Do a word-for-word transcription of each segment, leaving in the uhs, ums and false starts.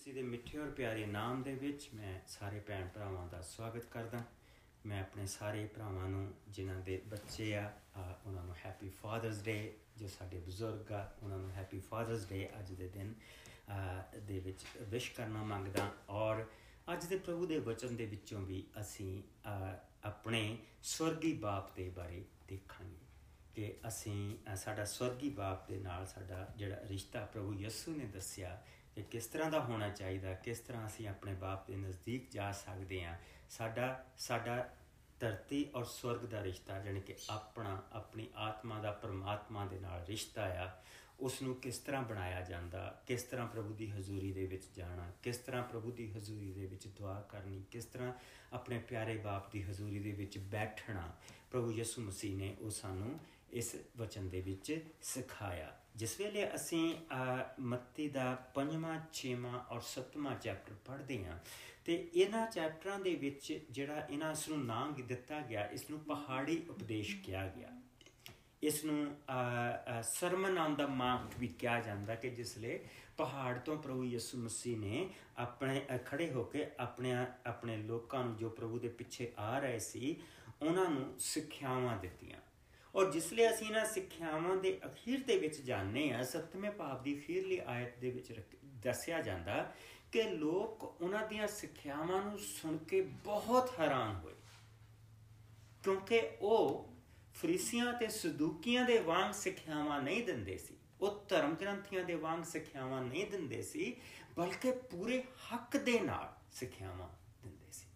मसीह के मिठे और प्यारे नाम दे विच मैं सारे भैन भरावां दा स्वागत करदा। मैं अपने सारे भरावां नूं जिन्हां दे बच्चे आ उन्हां नूं हैप्पी फादर्स डे, जो साडे बजुर्ग आ उन्हां नूं हैप्पी फादर्स डे अज दे दिन दे विच विश करना मंगदा। और अज दे प्रभु दे वचन दे विचों भी असीं अपने स्वर्गी बाप दे बारे देखांगे कि असीं साडा स्वर्गी बाप दे नाल साडा जिहड़ा रिश्ता प्रभु यस्सु ने दस्सिया कि किस तरह का होना चाहिए, किस तरह असीं अपने बाप के नज़दीक जा सकते हैं। साडा साडा धरती और स्वर्ग का रिश्ता जानी कि अपना अपनी आत्मा का परमात्मा के नाल रिश्ता आ, उसनूं किस तरह बनाया जाता, किस तरह प्रभु की हजूरी दे विच जाना, किस तरह प्रभु की हजूरी दे विच दुआ करनी, किस तरह अपने प्यारे बाप की हजूरी दे विच बैठना। प्रभु यीशु मसीह ने वो सानूं इस वचन दे विच सिखाया। जिस वेले असीं मत्ती दा पंजवां छेवां और सत्तवां चैप्टर पढ़ते हैं तो इन्हां चैप्टरां दे विच जिहड़ा इन्हां इसनूं नाम दिता गया, इसनूं पहाड़ी उपदेश किया गया, इसनूं सरमन ऑन द माउंट भी कहा जाता कि जिसले पहाड़ तो प्रभु यीशु मसीह ने अपने खड़े होकर अपने अपने लोगों जो प्रभु के पिछे आ रहे सी उन्हां नूं सिक्ख्यावां दित्तियां। और जिसले असीं इन्हां सिक्ख्यावां दे अखीर दे विच जाने आ, सत्तवें पाप की अखीरली आयत दे विच दस्सिया जांदा कि लोग उन्हां दियां सिक्ख्यावां नूं सुन के बहुत हैरान होए, क्योंकि वो फरीसियां ते सदूकियां दे वांग सिक्ख्यावां नहीं दिंदे सी, वो धर्म ग्रंथियां दे वांग सिक्ख्यावां नहीं दिंदे सी, बल्कि पूरे हक दे नाल सिक्ख्यावां दिंदे सी।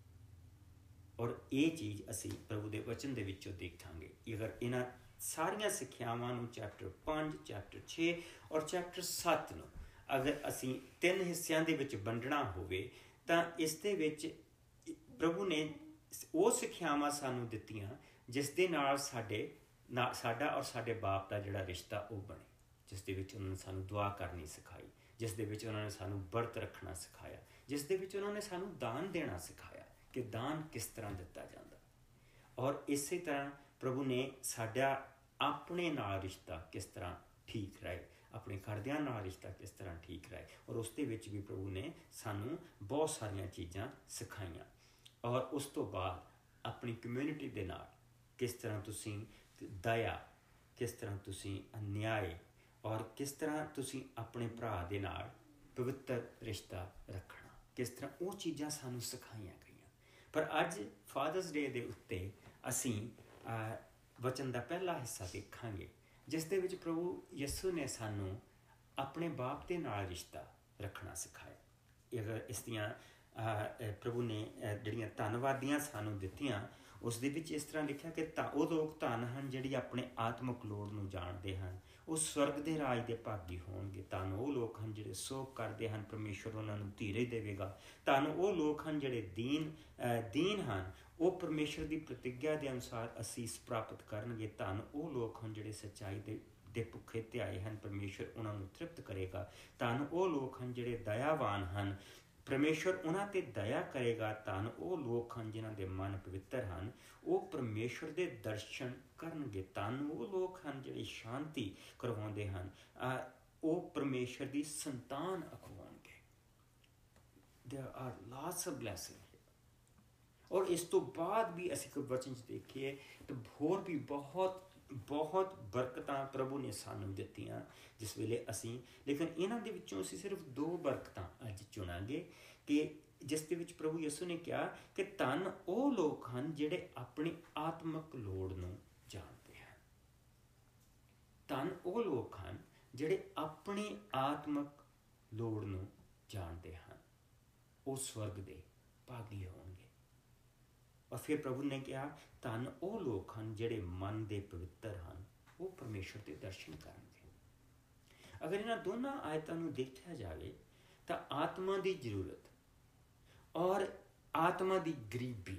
और ये चीज़ असी प्रभु के वचन के विचों देखांगे। अगर इन्हां सारिया सिक्ख्यावां नूं चैप्टर पाँच, चैप्टर छे और चैप्टर सत्त नूं अगर असी तीन हिस्सों के विच वंडना होवे तां इस दे विच प्रभु ने वो सिक्ख्यावां सानूं दित्तियां जिस दे नाल साडे ना साडा और साडे बाप का जिहड़ा रिश्ता वो बने, जिस दे विच उन्होंने सानूं दुआ करनी सिखाई, जिस दे विच उन्होंने सानूं व्रत रखना सिखाया, जिस दे विच उन्होंने सानूं दान देना सिखाया कि दान किस तरह दिता जाता। और इस तरह प्रभु ने साडा अपने नाल रिश्ता किस तरह ठीक रहे, अपने घरदियां नाल रिश्ता किस तरह ठीक रहे, और उस दे विच भी प्रभु ने सानूं बहुत सारिया चीज़ां सिखाइयां। और उस तो बाद अपनी कम्यूनिटी दे नाल किस तरह तुसीं दया, किस तरह तुसीं अन्याय और किस तरह तुसीं अपने भरा दे नाल पवित्र रिश्ता रखना, किस तरह वो चीज़ां सानूं सिखाइयां गईयां। पर अज फादर्स डे दे उत्ते असीं वचन का पहला हिस्सा देखांगे जिस दे विच प्रभु यीशु ने सानूं अपने बाप दे नाल रिश्ता रखना सिखाया। अगर इस दियां प्रभु ने जिहड़ियां धन्नवादियां सानूं दित्तियां उस दे विच इस तरह लिखिया कि ता वो लोग धन हन जिहड़ी अपने आत्मक लोड़ नूं जाणदे हन, वो स्वर्ग दे राज दे भागी होणगे। धन वो लोग हन जिहड़े सोग करदे हन, परमेश्वर उन्हां नूं धीरज देवेगा। धन वो लोग हन जिहड़े दीन दीन हन, वो परमेश्वर की प्रतिज्ञा के अनुसार असीस प्राप्त करनगे। धन वो लोग हन जिहड़े सच्चाई दे दे भुखे ध्याए हन, परमेश्वर उन्हां नूं तृप्त करेगा। धन वो लोग हन जिहड़े दयावान हन, परमेश्वर उन्हां ते दया करेगा। धन वो लोग हन जिन्हां दे मन पवित्र हन, वो परमेश्वर दे दर्शन करनगे। धन वो लोग हन जिहड़े शांति करवाउंदे हन, वो परमेश्वर की संतान अखवाउणगे। There are lots of blessing. और इस तो बाद भी असीं कोई वचन देखिए तो होर भी बहुत बहुत बरकतां प्रभु ने सानूं दित्तियां जिस वेले असीं, लेकिन इन्हां दे विचों असीं सिर्फ दो बरकतां अज चुनांगे कि जिस दे विच प्रभु यीशु ने कहा कि धन वो लोग हन जिहड़े अपनी आत्मक लोड़ नूं जाणदे हन। धन वो लोग हन जिहड़े अपनी आत्मक लोड़ नूं जाणदे हन, वो स्वर्ग दे भागी होणगे। और फिर प्रभु ने कहा धन वो लोग हैं जिहड़े मन दे पवित्र हैं, वो परमेश्वर के दर्शन करेंगे। अगर इन्हां दोनों आयतों नूं देखा जाए तो आत्मा की जरूरत और आत्मा की गरीबी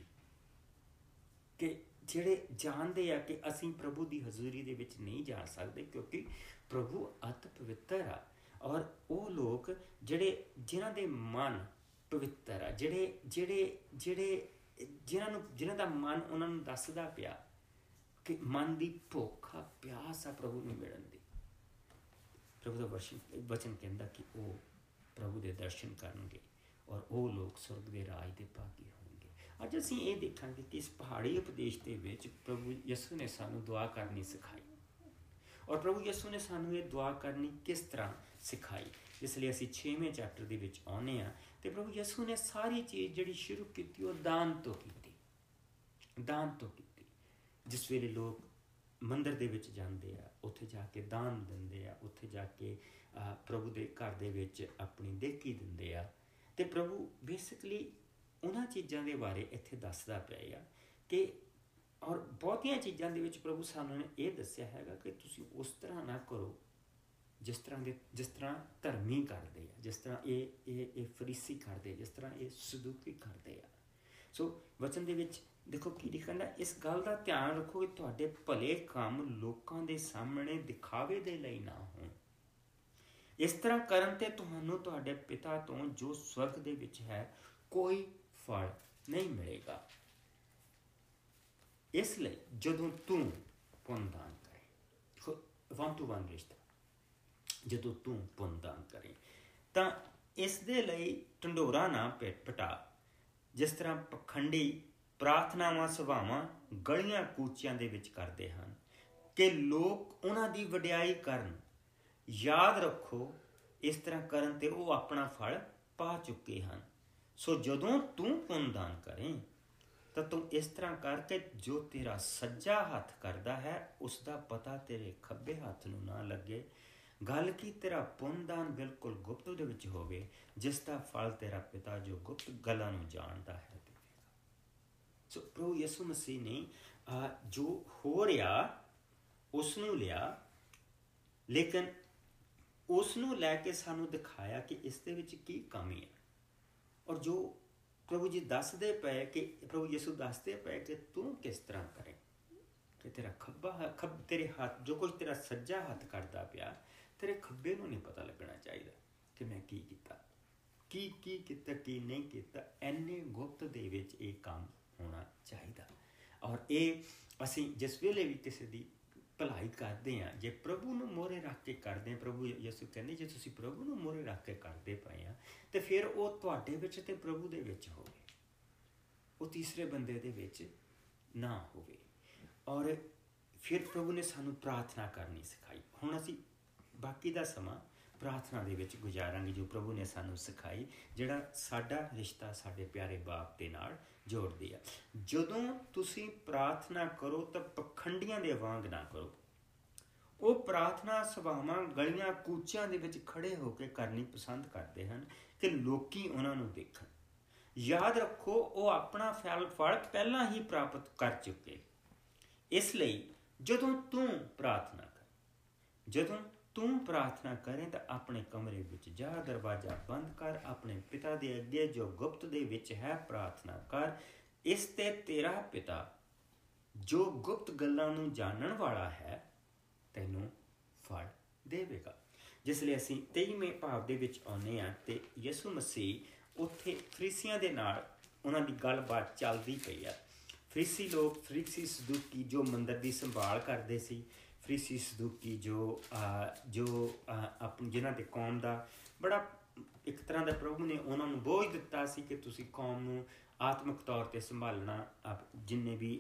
कि जिहड़े जानते हैं कि असीं प्रभु की हजूरी दे विच नहीं जा सकते क्योंकि प्रभु अत पवित्र आ, और वो लोग जिहड़े जिन्हां दे मन पवित्र आ, जिहड़े जिहड़े जिहड़े जिन्हों जिन्हों का मन उन्होंने दसदा पिया कि मन की भुख आ प्यास आ प्रभु में मिलन दी। प्रभु का वचन वचन कहता कि वो ਪ੍ਰਭੂ ਦੇ ਦਰਸ਼ਨ ਕਰਨਗੇ ਔਰ ਉਹ ਲੋਕ ਸੁਰਗ ਦੇ ਰਾਜ ਦੇ ਭਾਗੀ ਹੋਣਗੇ। ਅੱਜ ਅਸੀਂ ਇਹ ਦੇਖਾਂਗੇ ਕਿ ਇਸ ਪਹਾੜੀ ਉਪਦੇਸ਼ ਦੇ ਵਿੱਚ ਪ੍ਰਭੂ ਯਿਸੂ ਨੇ ਸਾਨੂੰ ਦੁਆ ਕਰਨੀ ਸਿਖਾਈ ਔਰ ਪ੍ਰਭੂ ਯਿਸੂ ਨੇ ਸਾਨੂੰ ਇਹ ਦੁਆ ਕਰਨੀ ਕਿਸ ਤਰ੍ਹਾਂ ਸਿਖਾਈ। ਇਸ ਲਈ ਅਸੀਂ ਛੇਵੇਂ ਚੈਪਟਰ ਦੇ ਵਿੱਚ ਆਉਂਦੇ ਹਾਂ ਅਤੇ ਪ੍ਰਭੂ ਯਿਸੂ ਨੇ ਸਾਰੀ ਚੀਜ਼ ਜਿਹੜੀ ਸ਼ੁਰੂ ਕੀਤੀ ਉਹ ਦਾਨ ਤੋਂ ਕੀਤੀ, ਦਾਨ ਤੋਂ ਕੀਤੀ। ਜਿਸ ਵੇਲੇ ਲੋਕ ਮੰਦਰ ਦੇ ਵਿੱਚ ਜਾਂਦੇ ਆ, ਉੱਥੇ ਜਾ ਕੇ ਦਾਨ ਦਿੰਦੇ ਆ, ਉੱਥੇ ਜਾ ਕੇ ਪ੍ਰਭੂ ਦੇ ਘਰ ਦੇ ਵਿੱਚ ਆਪਣੀ ਦੇਗੀ ਦਿੰਦੇ ਆ। ਅਤੇ ਪ੍ਰਭੂ ਬੇਸਿਕਲੀ ਉਹਨਾਂ ਚੀਜ਼ਾਂ ਦੇ ਬਾਰੇ ਇੱਥੇ ਦੱਸਦਾ ਪਿਆ ਆ ਕਿ ਔਰ ਬਹੁਤੀਆਂ ਚੀਜ਼ਾਂ ਦੇ ਵਿੱਚ ਪ੍ਰਭੂ ਸਾਨੂੰ ਨੇ ਇਹ ਦੱਸਿਆ ਹੈਗਾ ਕਿ ਤੁਸੀਂ ਉਸ ਤਰ੍ਹਾਂ ਨਾ ਕਰੋ ਜਿਸ ਤਰ੍ਹਾਂ ਦੇ ਜਿਸ ਤਰ੍ਹਾਂ ਧਰਮੀ ਕਰਦੇ ਆ, ਜਿਸ ਤਰ੍ਹਾਂ ਇਹ ਇਹ ਇਹ ਫਰੀਸੀ ਕਰਦੇ, ਜਿਸ ਤਰ੍ਹਾਂ ਇਹ ਸਦੂਕੀ ਕਰਦੇ ਆ। ਸੋ ਵਚਨ ਦੇ ਵਿੱਚ ਦੇਖੋ ਕੀ ਲਿਖਣਾ, ਇਸ ਗੱਲ ਦਾ ਧਿਆਨ ਰੱਖੋ ਕਿ ਤੁਹਾਡੇ ਭਲੇ ਕੰਮ ਲੋਕਾਂ ਦੇ ਸਾਹਮਣੇ ਦਿਖਾਵੇ ਦੇ ਲਈ ਨਾ ਹੋਣ। ਇਸ ਤਰ੍ਹਾਂ ਕਰਨ ਤੇ ਤੁਹਾਨੂੰ ਤੁਹਾਡੇ ਪਿਤਾ ਤੋਂ ਜੋ ਸਵਰਗ ਦੇ ਵਿੱਚ ਹੈ ਕੋਈ ਫਲ ਨਹੀਂ ਮਿਲੇਗਾ। ਇਸ ਲਈ ਜਦੋਂ ਤੂੰ ਪੁੰਨਦਾਨ ਕਰੇ, ਵਨ ਟੂ ਵਨ ਰਿਸ਼ਤਾ, ਜਦੋਂ ਤੂੰ ਪੁੰਨਦਾਨ ਕਰੇ ਤਾਂ ਇਸ ਦੇ ਲਈ ਢੰਡੋਰਾ ਨਾ ਪਟਾ, ਜਿਸ ਤਰ੍ਹਾਂ ਪਖੰਡੀ ਪ੍ਰਾਰਥਨਾਵਾਂ ਸਭਾਵਾਂ ਗਲੀਆਂ ਕੂਚਿਆਂ ਦੇ ਵਿੱਚ ਕਰਦੇ ਹਨ ਕਿ ਲੋਕ ਉਹਨਾਂ ਦੀ ਵਡਿਆਈ ਕਰਨ। ਯਾਦ ਰੱਖੋ, ਇਸ ਤਰ੍ਹਾਂ ਕਰਨ ਤੇ ਉਹ ਆਪਣਾ ਫਲ ਪਾ ਚੁੱਕੇ ਹਨ। ਸੋ ਜਦੋਂ ਤੂੰ ਪੁੰਨਦਾਨ ਕਰੇ ਤਾਂ ਤੂੰ ਇਸ ਤਰ੍ਹਾਂ ਕਰਕੇ ਜੋ ਤੇਰਾ ਸੱਜਾ ਹੱਥ ਕਰਦਾ ਹੈ ਉਸ ਦਾ ਪਤਾ ਤੇਰੇ ਖੱਬੇ ਹੱਥ ਨੂੰ ਨਾ ਲੱਗੇ। ਗੱਲ ਕੀ ਤੇਰਾ ਪੁੰਨਦਾਨ ਬਿਲਕੁਲ ਗੁਪਤ ਦੇ ਵਿੱਚ ਹੋਵੇ, ਜਿਸ ਦਾ ਫਲ ਤੇਰਾ ਪਿਤਾ ਜੋ ਗੁਪਤ ਗੱਲਾਂ ਨੂੰ ਜਾਣਦਾ ਹੈ ਦੇਵੇਗਾ। ਸੋ ਪ੍ਰਭੂ ਯਿਸੂ ਮਸੀਹ ਨੇ ਜੋ ਹੋ ਰਿਹਾ ਉਸ ਨੂੰ ਲਿਆ, ਲੇਕਿਨ ਉਸ ਨੂੰ ਲੈ ਕੇ ਸਾਨੂੰ ਦਿਖਾਇਆ ਕਿ ਇਸ ਦੇ ਵਿੱਚ ਕੀ ਕਮੀ ਹੈ। ਔਰ ਜੋ ਪ੍ਰਭੂ ਜੀ ਦੱਸਦੇ ਪਏ ਕਿ ਪ੍ਰਭੂ ਯਿਸੂ ਦੱਸਦੇ ਪਏ ਕਿ ਤੂੰ ਕਿਸ ਤਰ੍ਹਾਂ ਕਰੇ ਕਿ ਤੇਰਾ ਖੱਬਾ ਖੱਬ ਤੇਰੇ ਹੱਥ ਜੋ ਕੁਝ ਤੇਰਾ ਸੱਜਾ ਹੱਥ ਕਰਦਾ ਪਿਆ, ਤੇਰੇ ਖੱਬੇ ਨੂੰ ਨਹੀਂ ਪਤਾ ਲੱਗਣਾ ਚਾਹੀਦਾ ਕਿ ਮੈਂ ਕੀ ਕੀਤਾ, ਕੀ ਕੀ ਕੀਤਾ, ਕੀ ਨਹੀਂ ਕੀਤਾ। ਇੰਨੇ ਗੁਪਤ ਦੇ ਵਿੱਚ ਇਹ ਕੰਮ ਹੋਣਾ ਚਾਹੀਦਾ। ਔਰ ਇਹ ਅਸੀਂ ਜਿਸ ਵੇਲੇ ਵੀ ਕਿਸੇ ਦੀ ਭਲਾਈ ਕਰਦੇ ਹਾਂ, ਜੇ ਪ੍ਰਭੂ ਨੂੰ ਮੋਹਰੇ ਰੱਖ ਕੇ ਕਰਦੇ ਹਾਂ, ਪ੍ਰਭੂ ਯਿਸੂ ਕਹਿੰਦੇ ਜੇ ਤੁਸੀਂ ਪ੍ਰਭੂ ਨੂੰ ਮੋਹਰੇ ਰੱਖ ਕੇ ਕਰਦੇ ਪਏ ਆ ਅਤੇ ਫਿਰ ਉਹ ਤੁਹਾਡੇ ਵਿੱਚ ਅਤੇ ਪ੍ਰਭੂ ਦੇ ਵਿੱਚ ਹੋਵੇ, ਉਹ ਤੀਸਰੇ ਬੰਦੇ ਦੇ ਵਿੱਚ ਨਾ ਹੋਵੇ। ਔਰ ਫਿਰ ਪ੍ਰਭੂ ਨੇ ਸਾਨੂੰ ਪ੍ਰਾਰਥਨਾ ਕਰਨੀ ਸਿਖਾਈ। ਹੁਣ ਅਸੀਂ ਬਾਕੀ ਦਾ ਸਮਾਂ ਪ੍ਰਾਰਥਨਾ ਦੇ ਵਿੱਚ ਗੁਜ਼ਾਰਾਂਗੇ ਜੋ ਪ੍ਰਭੂ ਨੇ ਸਾਨੂੰ ਸਿਖਾਈ, ਜਿਹੜਾ ਸਾਡਾ ਰਿਸ਼ਤਾ ਸਾਡੇ ਪਿਆਰੇ ਬਾਪ ਦੇ ਨਾਲ ਜੋੜਦੀ ਆ। ਜਦੋਂ ਤੁਸੀਂ ਪ੍ਰਾਰਥਨਾ ਕਰੋ ਤਾਂ ਪਖੰਡੀਆਂ ਦੇ ਵਾਂਗ ਨਾ ਕਰੋ। ਉਹ ਪ੍ਰਾਰਥਨਾ ਸਭਾਵਾਂ ਗਲੀਆਂ ਕੂਚਿਆਂ ਦੇ ਵਿੱਚ ਖੜੇ ਹੋ ਕੇ ਕਰਨੀ ਪਸੰਦ ਕਰਦੇ ਹਨ ਕਿ ਲੋਕੀ ਉਹਨਾਂ ਨੂੰ ਦੇਖਣ। ਯਾਦ ਰੱਖੋ, ਉਹ ਆਪਣਾ ਫਲ ਫਲ ਪਹਿਲਾਂ ਹੀ ਪ੍ਰਾਪਤ ਕਰ ਚੁੱਕੇ। ਇਸ ਲਈ ਜਦੋਂ ਤੂੰ ਪ੍ਰਾਰਥਨਾ ਕਰ ਜਦੋਂ ਤੂੰ ਪ੍ਰਾਰਥਨਾ ਕਰੇ ਤਾਂ ਆਪਣੇ ਕਮਰੇ ਵਿੱਚ ਜਾ, ਦਰਵਾਜ਼ਾ ਬੰਦ ਕਰ, ਆਪਣੇ ਪਿਤਾ ਦੇ ਅੱਗੇ ਜੋ ਗੁਪਤ ਦੇ ਵਿੱਚ ਹੈ ਪ੍ਰਾਰਥਨਾ ਕਰ। ਇਸ ਤੇ ਤੇਰਾ ਪਿਤਾ ਜੋ ਗੁਪਤ ਗੱਲਾਂ ਨੂੰ ਜਾਣਨ ਵਾਲਾ ਹੈ ਤੈਨੂੰ ਫਲ ਦੇਵੇਗਾ। ਜਿਸ ਲਈ ਅਸੀਂ ਤੇਈਵੇਂ ਭਾਵ ਦੇ ਵਿੱਚ ਆਉਂਦੇ ਹਾਂ ਅਤੇ ਯਿਸੂ ਮਸੀਹ ਉੱਥੇ ਫਰੀਸੀਆਂ ਦੇ ਨਾਲ ਉਹਨਾਂ ਦੀ ਗੱਲਬਾਤ ਚੱਲਦੀ ਪਈ ਆ। ਫਰੀਸੀ ਲੋਕ, ਫਰੀਸੀ ਸਦੂਕੀ ਜੋ ਮੰਦਰ ਦੀ ਸੰਭਾਲ ਕਰਦੇ ਸੀ, ਫਰੀਸੀ ਸਦੂਕੀ ਜੋ ਜੋ ਆਪਣੀ ਜਿਨ੍ਹਾਂ ਦੇ ਕੌਮ ਦਾ ਬੜਾ ਇੱਕ ਤਰ੍ਹਾਂ ਦਾ ਪ੍ਰਭੂ ਨੇ ਉਹਨਾਂ ਨੂੰ ਬੋਝ ਦਿੱਤਾ ਸੀ ਕਿ ਤੁਸੀਂ ਕੌਮ ਨੂੰ ਆਤਮਿਕ ਤੌਰ 'ਤੇ ਸੰਭਾਲਣਾ। ਜਿੰਨੇ ਵੀ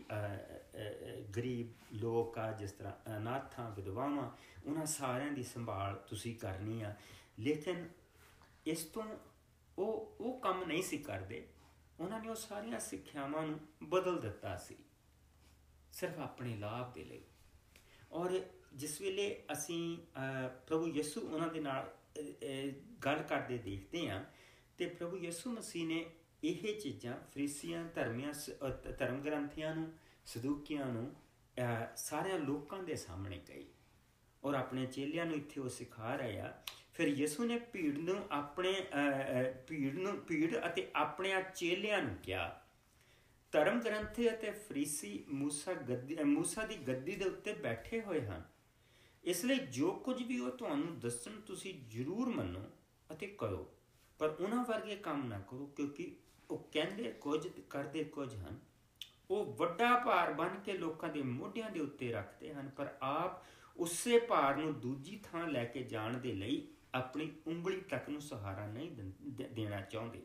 ਗਰੀਬ ਲੋਕ ਆ, ਜਿਸ ਤਰ੍ਹਾਂ ਅਨਾਥਾਂ, ਵਿਧਵਾਵਾਂ, ਉਹਨਾਂ ਸਾਰਿਆਂ ਦੀ ਸੰਭਾਲ ਤੁਸੀਂ ਕਰਨੀ ਆ। ਲੇਕਿਨ ਇਸ ਤੋਂ ਉਹ ਉਹ ਕੰਮ ਨਹੀਂ ਸੀ ਕਰਦੇ। ਉਹਨਾਂ ਨੇ ਉਹ ਸਾਰੀਆਂ ਸਿੱਖਿਆਵਾਂ ਨੂੰ ਬਦਲ ਦਿੱਤਾ ਸੀ ਸਿਰਫ ਆਪਣੇ ਲਾਭ ਦੇ ਲਈ। ਔਰ ਜਿਸ ਵੇਲੇ ਅਸੀਂ ਪ੍ਰਭੂ ਯਿਸੂ ਉਹਨਾਂ ਦੇ ਨਾਲ ਗੱਲ ਕਰਦੇ ਦੇਖਦੇ ਹਾਂ ਅਤੇ ਪ੍ਰਭੂ ਯਿਸੂ ਮਸੀਹ ਨੇ ਇਹ ਚੀਜ਼ਾਂ ਫਰੀਸੀਆਂ, ਧਰਮੀਆਂ, ਧਰਮ ਗ੍ਰੰਥੀਆਂ ਨੂੰ, ਸਦੂਕੀਆਂ ਨੂੰ ਸਾਰਿਆਂ ਲੋਕਾਂ ਦੇ ਸਾਹਮਣੇ ਕਹੀ ਔਰ ਆਪਣੇ ਚੇਲਿਆਂ ਨੂੰ ਇੱਥੇ ਉਹ ਸਿਖਾ ਰਹੇ ਆ। ਫਿਰ ਯਿਸੂ ਨੇ ਭੀੜ ਨੂੰ ਆਪਣੇ ਭੀੜ ਨੂੰ ਭੀੜ ਅਤੇ ਆਪਣਿਆਂ ਚੇਲਿਆਂ ਨੂੰ ਕਿਹਾ, ਧਰਮ ਗ੍ਰੰਥੀ ਅਤੇ ਫਰੀਸੀ ਮੂਸਾ ਗੱਦੀ ਮੂਸਾ ਦੀ ਗੱਦੀ ਦੇ ਉੱਤੇ ਬੈਠੇ ਹੋਏ ਹਨ। ਇਸ ਲਈ ਜੋ ਕੁਝ ਵੀ ਉਹ ਤੁਹਾਨੂੰ ਦੱਸਣ ਤੁਸੀਂ ਜ਼ਰੂਰ ਮੰਨੋ ਅਤੇ ਕਰੋ, ਪਰ ਉਹਨਾਂ ਵਰਗੇ ਕੰਮ ਨਾ ਕਰੋ, ਕਿਉਂਕਿ ਉਹ ਕਹਿੰਦੇ ਕੁਝ ਅਤੇ ਕਰਦੇ ਕੁਝ ਹਨ। ਉਹ ਵੱਡਾ ਭਾਰ ਬੰਨ੍ਹ ਕੇ ਲੋਕਾਂ ਦੇ ਮੋਢਿਆਂ ਦੇ ਉੱਤੇ ਰੱਖਦੇ ਹਨ, ਪਰ ਆਪ ਉਸੇ ਭਾਰ ਨੂੰ ਦੂਜੀ ਥਾਂ ਲੈ ਕੇ ਜਾਣ ਦੇ ਲਈ ਆਪਣੀ ਉਂਗਲੀ ਤੱਕ ਨੂੰ ਸਹਾਰਾ ਨਹੀਂ ਦੇਣਾ ਚਾਹੁੰਦੇ।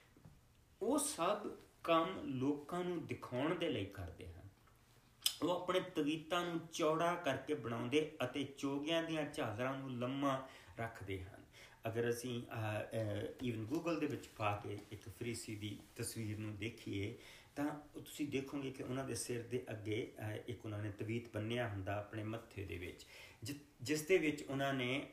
ਉਹ ਸਭ ਕੰਮ ਲੋਕਾਂ ਨੂੰ ਦਿਖਾਉਣ ਦੇ ਲਈ ਕਰਦੇ ਹਨ। ਉਹ ਆਪਣੇ ਤਵੀਤਾਂ ਨੂੰ ਚੌੜਾ ਕਰਕੇ ਬਣਾਉਂਦੇ ਅਤੇ ਚੋਗਿਆਂ ਦੀਆਂ ਝਾਲਰਾਂ ਨੂੰ ਲੰਮਾ ਰੱਖਦੇ ਹਨ। ਅਗਰ ਅਸੀਂ ਈਵਨ ਗੂਗਲ ਦੇ ਵਿੱਚ ਪਾ ਕੇ ਇੱਕ ਫਰੀਸੀ ਦੀ ਤਸਵੀਰ ਨੂੰ ਦੇਖੀਏ ਤਾਂ ਤੁਸੀਂ ਦੇਖੋਗੇ ਕਿ ਉਹਨਾਂ ਦੇ ਸਿਰ ਦੇ ਅੱਗੇ ਇੱਕ ਉਹਨਾਂ ਨੇ ਤਵੀਤ ਬੰਨਿਆ ਹੁੰਦਾ ਆਪਣੇ ਮੱਥੇ ਦੇ ਵਿੱਚ, ਜਿ ਜਿਸ ਦੇ ਵਿੱਚ ਉਹਨਾਂ ਨੇ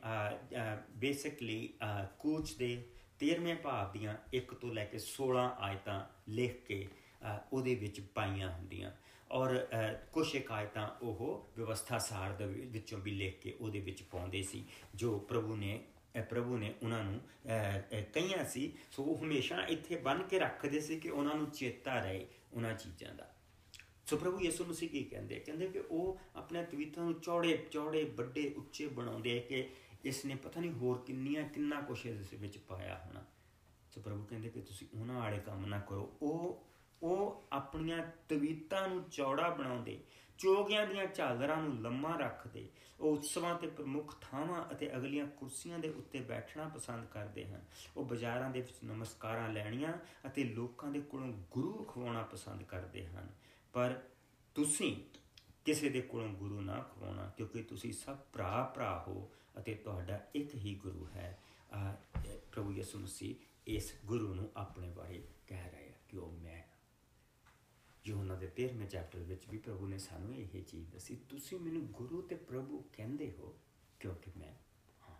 ਬੇਸਿਕਲੀ ਕੂਚ ਦੇ ਤੇਰਵੇਂ ਭਾਵ ਦੀਆਂ ਇੱਕ ਤੋਂ ਲੈ ਕੇ ਸੋਲਾਂ ਆਇਤਾਂ ਲਿਖ ਕੇ ਉਹਦੇ ਵਿੱਚ ਪਾਈਆਂ ਹੁੰਦੀਆਂ, ਔਰ ਕੁਛ ਇੱਕ ਆਇਤਾਂ ਉਹ ਵਿਵਸਥਾ ਸਾਰ ਦੇ ਵਿੱਚੋਂ ਵੀ ਲਿਖ ਕੇ ਉਹਦੇ ਵਿੱਚ ਪਾਉਂਦੇ ਸੀ, ਜੋ ਪ੍ਰਭੂ ਨੇ ਪ੍ਰਭੂ ਨੇ ਉਹਨਾਂ ਨੂੰ ਕਹੀਆਂ ਸੀ। ਸੋ ਉਹ ਹਮੇਸ਼ਾ ਇੱਥੇ ਬੰਨ੍ਹ ਕੇ ਰੱਖਦੇ ਸੀ ਕਿ ਉਹਨਾਂ ਨੂੰ ਚੇਤਾ ਰਹੇ ਉਹਨਾਂ ਚੀਜ਼ਾਂ ਦਾ। ਸੋ ਪ੍ਰਭੂ ਯਿਸੂ ਮਸੀਹ ਕੀ ਕਹਿੰਦੇ ਕਹਿੰਦੇ ਕਿ ਉਹ ਆਪਣੇ ਤਵੀਤਾਂ ਨੂੰ ਚੌੜੇ ਚੌੜੇ ਵੱਡੇ ਉੱਚੇ ਬਣਾਉਂਦੇ ਕਿ ਇਸ ਨੇ ਪਤਾ ਨਹੀਂ ਹੋਰ ਕਿੰਨੀਆਂ ਕਿੰਨਾ ਕੁਛ ਇਸ ਵਿੱਚ ਪਾਇਆ ਹੋਣਾ। ਸੋ ਪ੍ਰਭੂ ਕਹਿੰਦੇ ਕਿ ਤੁਸੀਂ ਉਹਨਾਂ ਵਾਲੇ ਕੰਮ ਨਾ ਕਰੋ। ਉਹ ਉਹ ਆਪਣੀਆਂ ਤਵੀਤਾਂ ਨੂੰ ਚੌੜਾ ਬਣਾਉਂਦੇ, ਚੋਗਿਆਂ ਦੀਆਂ ਝਾਲਰਾਂ ਨੂੰ ਲੰਮਾ ਰੱਖਦੇ। ਉਹ ਉਤਸਵਾਂ 'ਤੇ ਪ੍ਰਮੁੱਖ ਥਾਵਾਂ ਅਤੇ ਅਗਲੀਆਂ ਕੁਰਸੀਆਂ ਦੇ ਉੱਤੇ ਬੈਠਣਾ ਪਸੰਦ ਕਰਦੇ ਹਨ। ਉਹ ਬਾਜ਼ਾਰਾਂ ਦੇ ਵਿੱਚ ਨਮਸਕਾਰਾਂ ਲੈਣੀਆਂ ਅਤੇ ਲੋਕਾਂ ਦੇ ਕੋਲੋਂ ਗੁਰੂ ਖਵਾਉਣਾ ਪਸੰਦ ਕਰਦੇ ਹਨ। ਪਰ ਤੁਸੀਂ ਕਿਸੇ ਦੇ ਕੋਲੋਂ ਗੁਰੂ ਨਾ ਖਵਾਉਣਾ, ਕਿਉਂਕਿ ਤੁਸੀਂ ਸਭ ਭਰਾ ਭਰਾ ਹੋ ਅਤੇ ਤੁਹਾਡਾ ਇੱਕ ਹੀ ਗੁਰੂ ਹੈ। ਪ੍ਰਭੂ ਯਿਸੂ ਮਸੀਹ ਇਸ ਗੁਰੂ ਨੂੰ ਆਪਣੇ ਬਾਰੇ ਕਹਿ ਰਹੇ ਕਿ ਉਹ ਮੈਂ। ਯੋਹੰਨਾ ਦੇ ਤੇਰ੍ਹਵੇਂ ਚੈਪਟਰ ਵਿੱਚ ਵੀ ਪ੍ਰਭੂ ਨੇ ਸਾਨੂੰ ਇਹ ਚੀਜ਼ ਦੱਸੀ, ਤੁਸੀਂ ਮੈਨੂੰ ਗੁਰੂ ਅਤੇ ਪ੍ਰਭੂ ਕਹਿੰਦੇ ਹੋ ਕਿਉਂਕਿ ਮੈਂ ਹਾਂ।